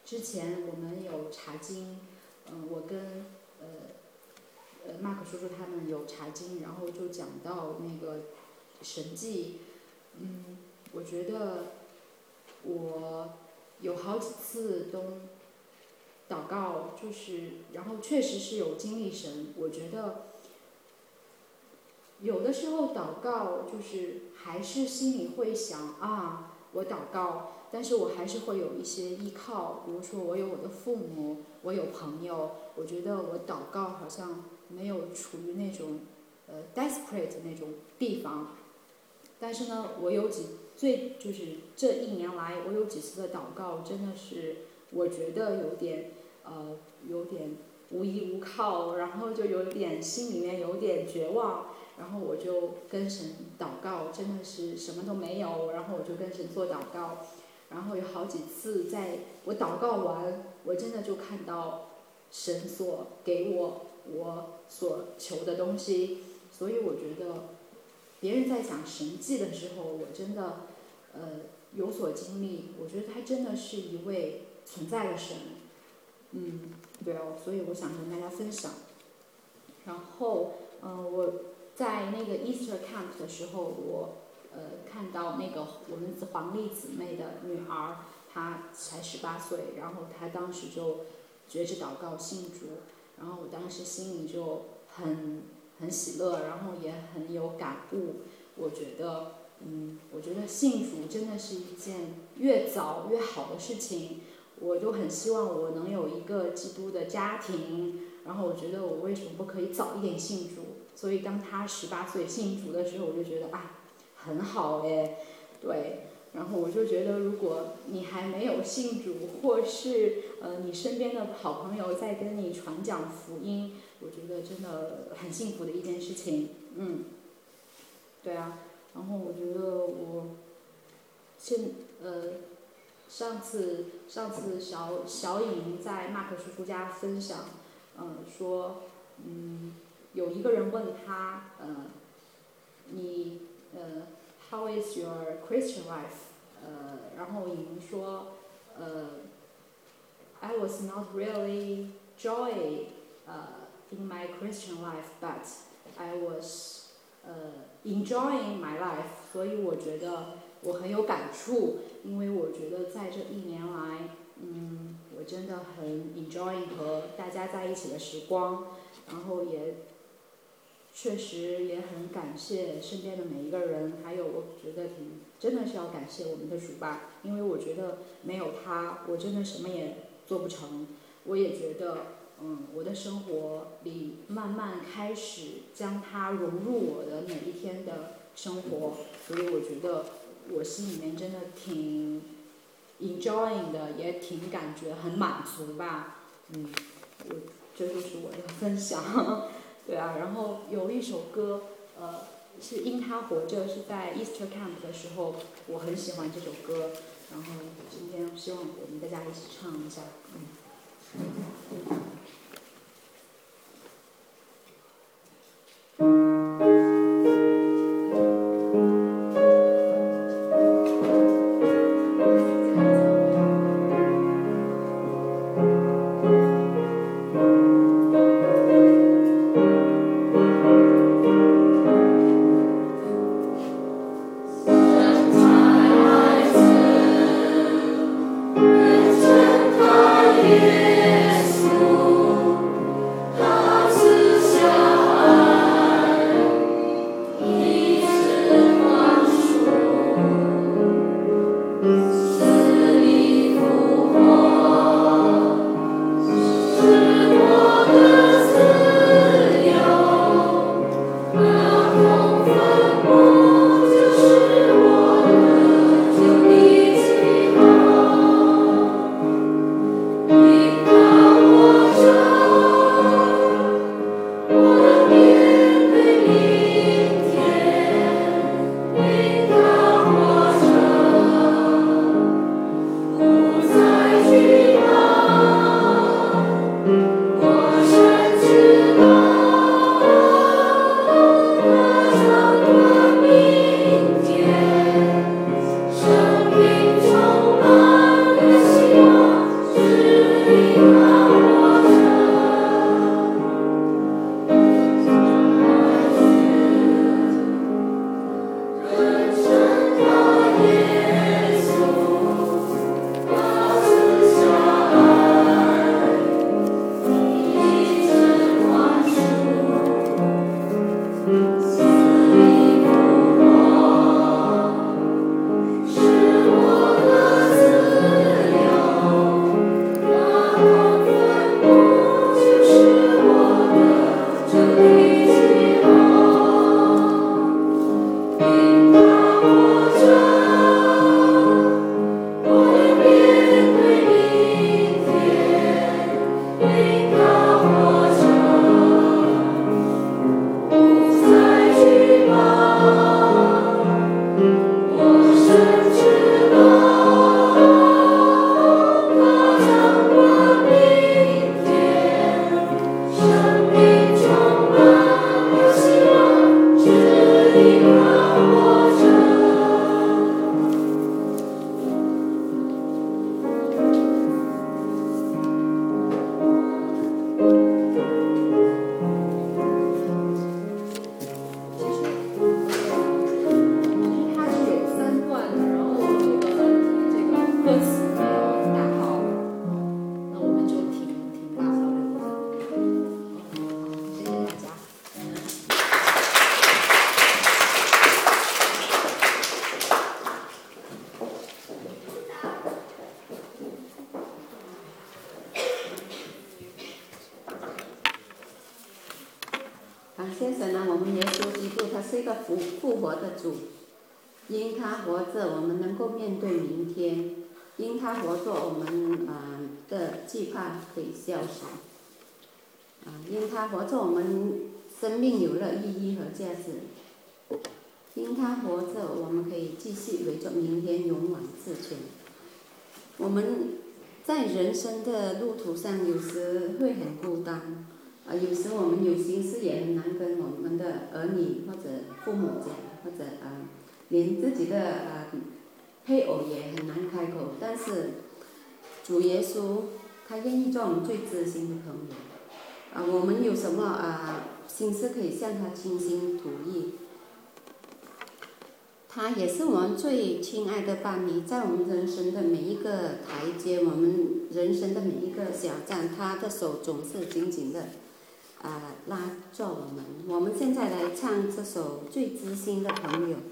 之前我们有查经，嗯、我跟呃呃马克叔叔他们有查经，然后就讲到那个神迹，嗯，我觉得我有好几次都祷告，就是然后确实是有经历神，我觉得有的时候祷告就是还是心里会想啊，我祷告，但是我还是会有一些依靠，比如说我有我的父母，我有朋友，我觉得我祷告好像没有处于那种呃 desperate 那种地方。但是呢，我有几最就是这一年来，我有几次的祷告真的是我觉得有点呃有点无依无靠，然后就有点心里面有点绝望。然后我就跟神祷告，真的是什么都没有，然后我就跟神做祷告，然后有好几次在我祷告完，我真的就看到神所给我我所求的东西，所以我觉得别人在讲神迹的时候，我真的呃有所经历，我觉得他真的是一位存在的神，嗯，对哦，所以我想跟大家分享。然后嗯、呃、我在那个 Easter Camp 的时候，我呃看到那个我们黄丽姊妹的女儿，她才十八岁，然后她当时就觉知祷告信主，然后我当时心里就很很喜乐，然后也很有感悟。我觉得，嗯，我觉得信主真的是一件越早越好的事情。我就很希望我能有一个基督的家庭，然后我觉得我为什么不可以早一点信主？所以当他十八岁信主的时候，我就觉得啊，很好哎，对。然后我就觉得，如果你还没有信主，或是呃你身边的好朋友在跟你传讲福音，我觉得真的很幸福的一件事情。嗯，对啊。然后我觉得我现呃上次上次小小颖在马克叔叔家分享，嗯、呃、说嗯有一个人问他呃你呃 How is your Christian life？ 呃，然后颖说，呃 I was not really joy 呃 in my Christian life, but I was 呃 enjoying my life。所以我觉得我很有感触，因为我觉得在这一年来，嗯，我真的很 enjoying 和大家在一起的时光，然后也。确实也很感谢身边的每一个人，还有我觉得挺真的是要感谢我们的主吧，因为我觉得没有他，我真的什么也做不成。我也觉得，嗯，我的生活里慢慢开始将它融入我的每一天的生活，所以我觉得我心里面真的挺 enjoying 的，也挺感觉很满足吧。嗯，我这就是我的分享。对啊，然后有一首歌，呃，是因他活着，是在 Easter Camp 的时候，我很喜欢这首歌，然后今天希望我们大家一起唱一下，嗯。
Yes.
谢神啊，我们耶稣基督他是一个复复活的主，因他活着，我们能够面对明天；因他活着，我们啊、呃、的惧怕可以消失。啊，因他活着，我们生命有了意义和价值；因他活着，我们可以继续为着明天勇往直前。我们在人生的路途上，有时会很孤单。啊，有时我们有心事也很难跟我们的儿女或者父母讲，或者啊，连自己的啊配偶也很难开口。但是主耶稣他愿意做我们最知心的朋友。啊，我们有什么啊心事可以向他倾心吐意？他也是我们最亲爱的伴侣，在我们人生的每一个台阶，我们人生的每一个小站，他的手总是紧紧的。啊，拉着我们，我们现在来唱这首《最知心的朋友》。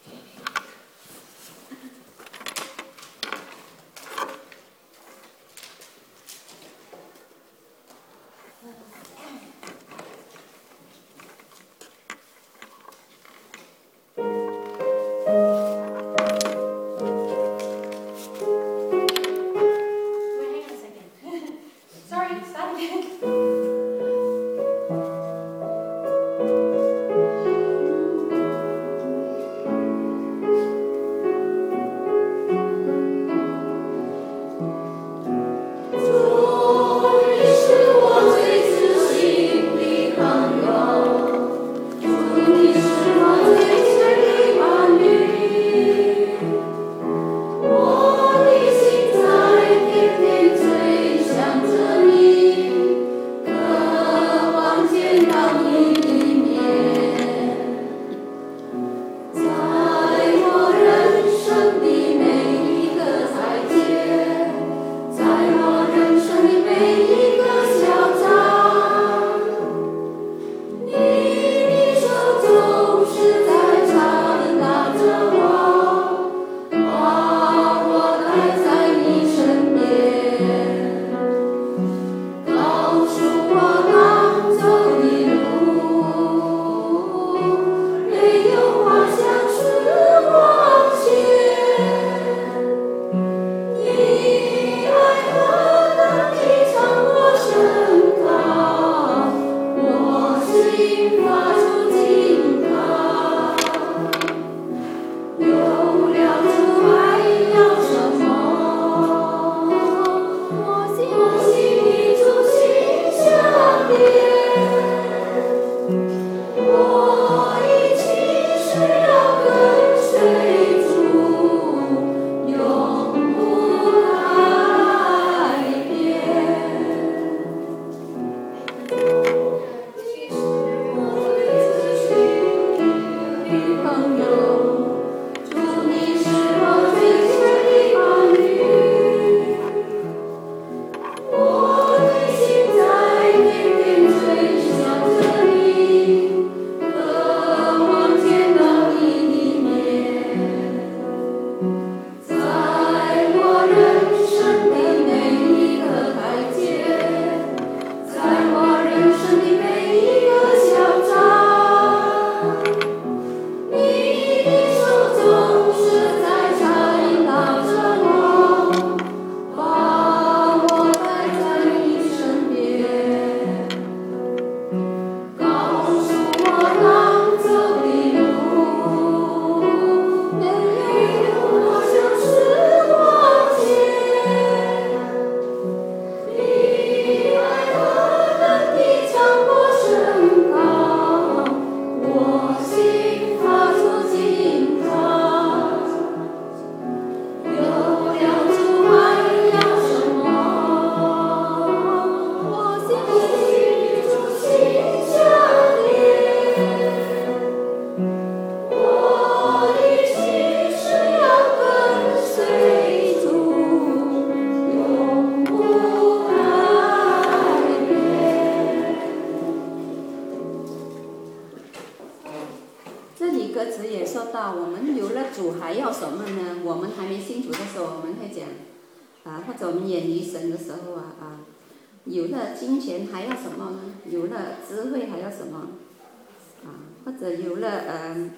啊，或者我们远离神的时候啊啊，有了金钱还要什么呢？有了智慧还要什么？ 啊，或者有了呃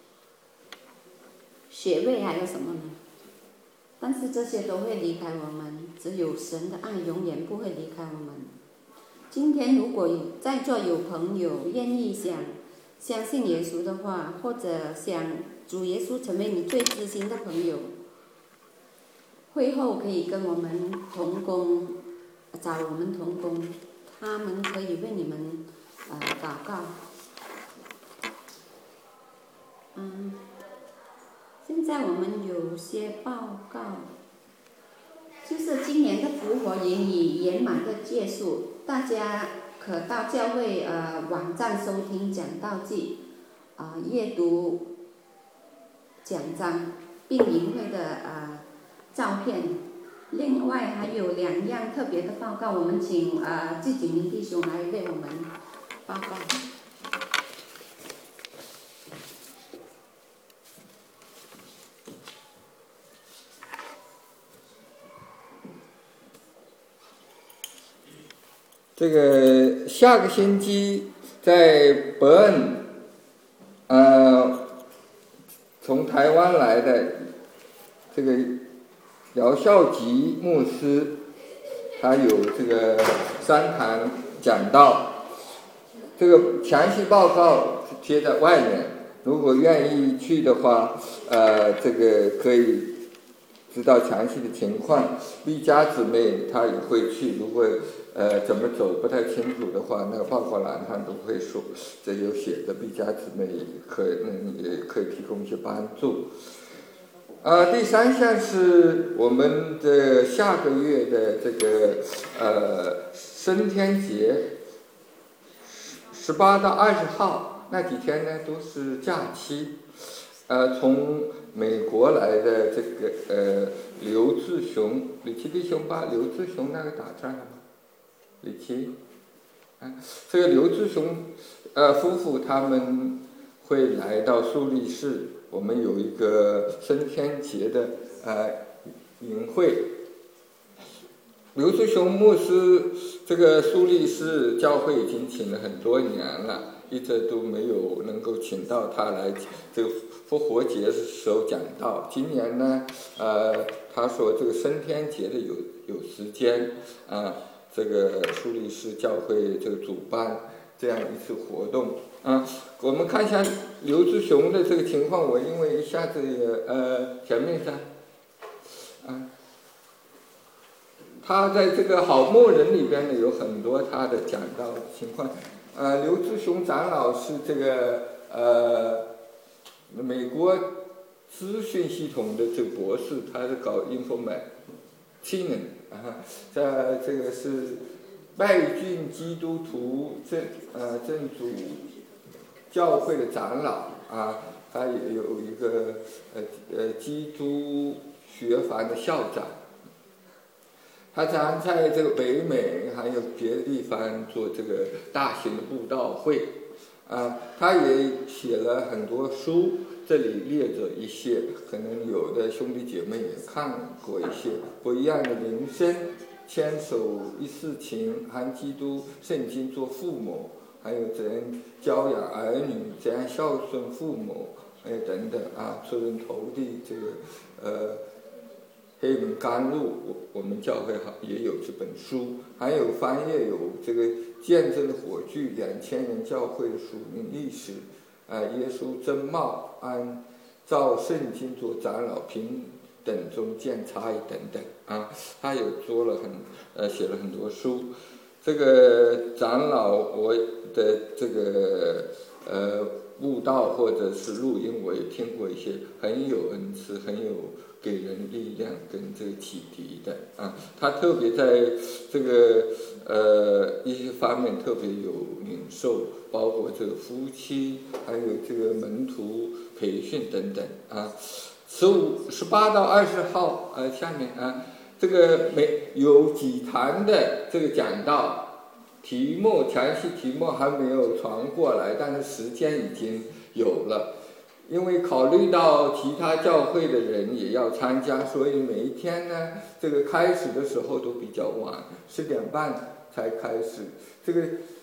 学位还有什么呢？但是这些都会离开我们，只有神的爱永远不会离开我们。今天如果有在座有朋友愿意想相信耶稣的话，或者想主耶稣成为你最知心的朋友，会后可以跟我们同工，找我们同工，他们可以为你们呃祷告。嗯，现在我们有些报告，就是今年的复活营已圆满的结束，大家可到教会呃网站收听讲道记，啊、呃、阅读讲章，并领会的呃照片。另外还有两样特别的报告，我们请呃季景明弟兄来为我们报告。
这个下个星期在伯恩，呃，从台湾来的这个姚孝吉牧师，他有这个三堂讲道，这个详细报告贴在外面，如果愿意去的话，呃，这个可以知道详细的情况。丽家姊妹她也会去，如果呃怎么走不太清楚的话，那个报告栏上都会说，这有写的，丽家姊妹可能也可以提供一些帮助。呃，第三项是我们的下个月的这个呃升天节，十八到二十号那几天呢都是假期。呃，从美国来的这个呃刘志雄，李奇弟兄把刘志雄那个打出来了吗？李奇，啊，这个刘志雄呃夫妇他们会来到苏黎世。我们有一个升天节的呃营会，刘志雄牧师这个苏黎世教会已经请了很多年了，一直都没有能够请到他来这个复活节的时候讲道。今年呢，呃，他说这个升天节的有有时间啊，这个苏黎世教会这个主办这样一次活动。啊，我们看一下刘志雄的这个情况，我因为一下子也呃前面上，啊，他在这个好牧人里边呢有很多他的讲到的情况。呃，刘志雄长老是这个呃美国资讯系统的这个博士，他是搞 information 啊，在这个是拜郡基督徒正呃正主教会的长老啊，他也有一个呃呃基督学坊的校长，他常在这个北美还有别的地方做这个大型的布道会啊，他也写了很多书，这里列着一些，可能有的兄弟姐妹也看过一些不一样的人生，牵手一世情，含基督圣经做父母，还有怎样教养儿女，怎样孝顺父母，还有等等啊，出人头地这个呃黑门甘露，我我们教会也有这本书，还有翻页有这个见证的火炬，两千年教会的属灵历史，啊，耶稣真貌，按照圣经做长老平等中见差异等等啊，他有做了很呃写了很多书。这个长老我的这个呃悟道或者是录音我也听过一些，很有恩赐，很有给人力量跟这个启迪的啊。他特别在这个呃一些方面特别有领受，包括这个夫妻，还有这个门徒培训等等啊。十五、十八到二十号，呃，下面啊，这个每有几堂的这个讲道，题目详细题目还没有传过来，但是时间已经有了。因为考虑到其他教会的人也要参加，所以每一天呢，这个开始的时候都比较晚，十点半才开始。这个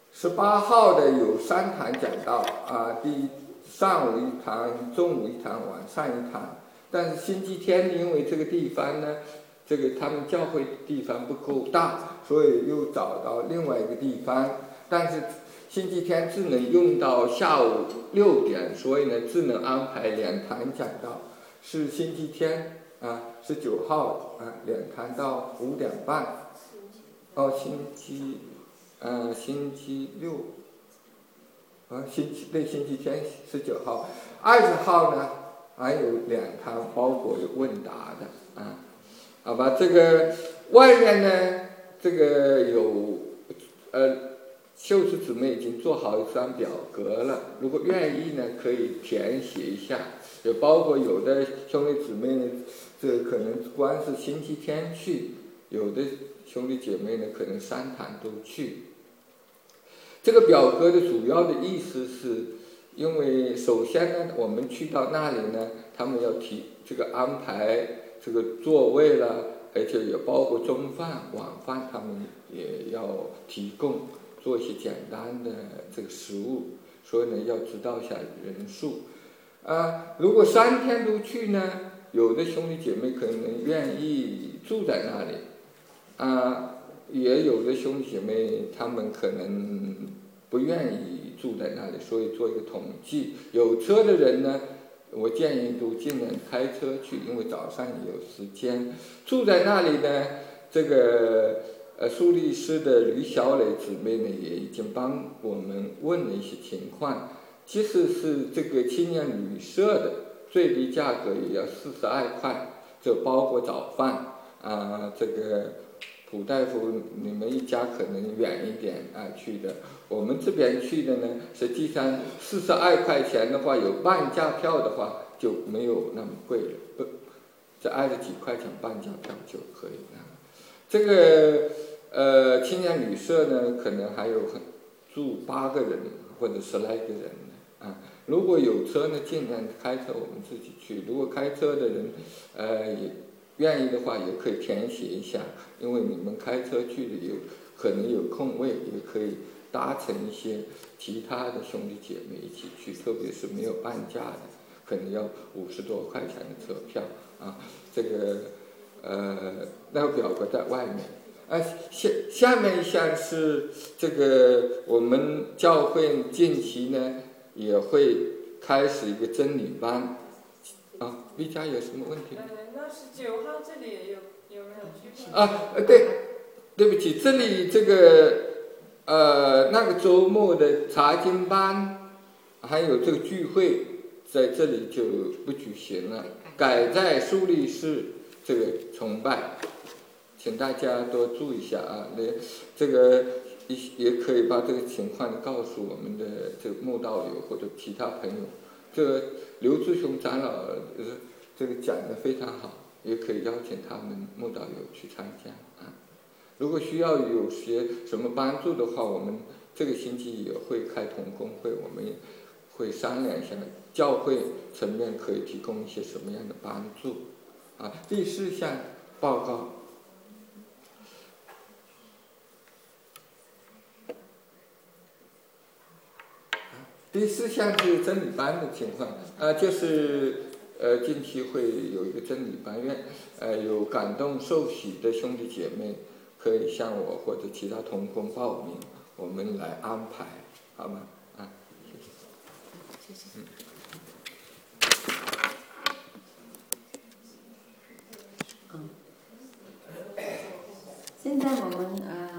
十八号的有三堂讲道啊，第上午一堂，中午一堂，晚上一堂。但是星期天因为这个地方呢，这个他们教会地方不够大，所以又找到另外一个地方。但是星期天只能用到下午六点，所以呢只能安排两堂讲道。是星期天啊，是九号啊，两堂到五点半。哦，星期呃星期六，啊星期对星期天十九号，二十号呢还有两堂，包括有问答的啊。好吧，这个外面呢，这个有呃，秀智姊妹已经做好一张表格了，如果愿意呢，可以填写一下。也包括有的兄弟姊妹呢，这可能光是星期天去，有的兄弟姐妹呢，可能三堂都去。这个表格的主要的意思是，因为首先呢，我们去到那里呢，他们要提这个安排这个座位了，而且也包括中饭、晚饭，他们也要提供做一些简单的这个食物，所以呢，要知道一下人数。啊，如果三天都去呢，有的兄弟姐妹可能愿意住在那里，啊，也有的兄弟姐妹他们可能不愿意住在那里，所以做一个统计。有车的人呢，我建议都尽量开车去，因为早上也有时间。住在那里呢，这个呃苏黎世的吕小磊姊妹呢，也已经帮我们问了一些情况。即使是这个青年旅社的最低价格也要四十二块，这包括早饭啊。这个普大夫你们一家可能远一点啊去的，我们这边去的呢，实际上四十二块钱的话，有半价票的话就没有那么贵了，不，这二十几块钱半价票就可以了。这个呃青年旅社呢，可能还有很住八个人或者十来个人。啊，如果有车呢，尽量开车我们自己去。如果开车的人，呃，也愿意的话，也可以填写一下，因为你们开车去的有可能有空位，也可以搭乘一些其他的兄弟姐妹一起去，特别是没有半价的，可能要五十多块钱的车票啊。这个呃，那个表格在外面。啊，下下面一项是这个我们教会近期呢。也会开始一个真理班，啊，毕加有什么问题？
呃，那十九号这里有有没有聚会？
啊，对，对不起，这里这个呃那个周末的查经班，还有这个聚会，在这里就不举行了，改在苏黎世这个崇拜，请大家多注意一下啊，那这个。也可以把这个情况告诉我们的这个慕道友或者其他朋友。这个刘志雄长老这个讲得非常好，也可以邀请他们慕道友去参加啊。如果需要有些什么帮助的话，我们这个星期也会开同工会，我们会商量一下教会层面可以提供一些什么样的帮助啊。第四项报告。第四项是真理班的情况，呃，就是呃近期会有一个真理班院，呃有感动受洗的兄弟姐妹可以向我或者其他同工报名，我们来安排，好吗？啊，谢谢。谢谢。
嗯。现在我们呃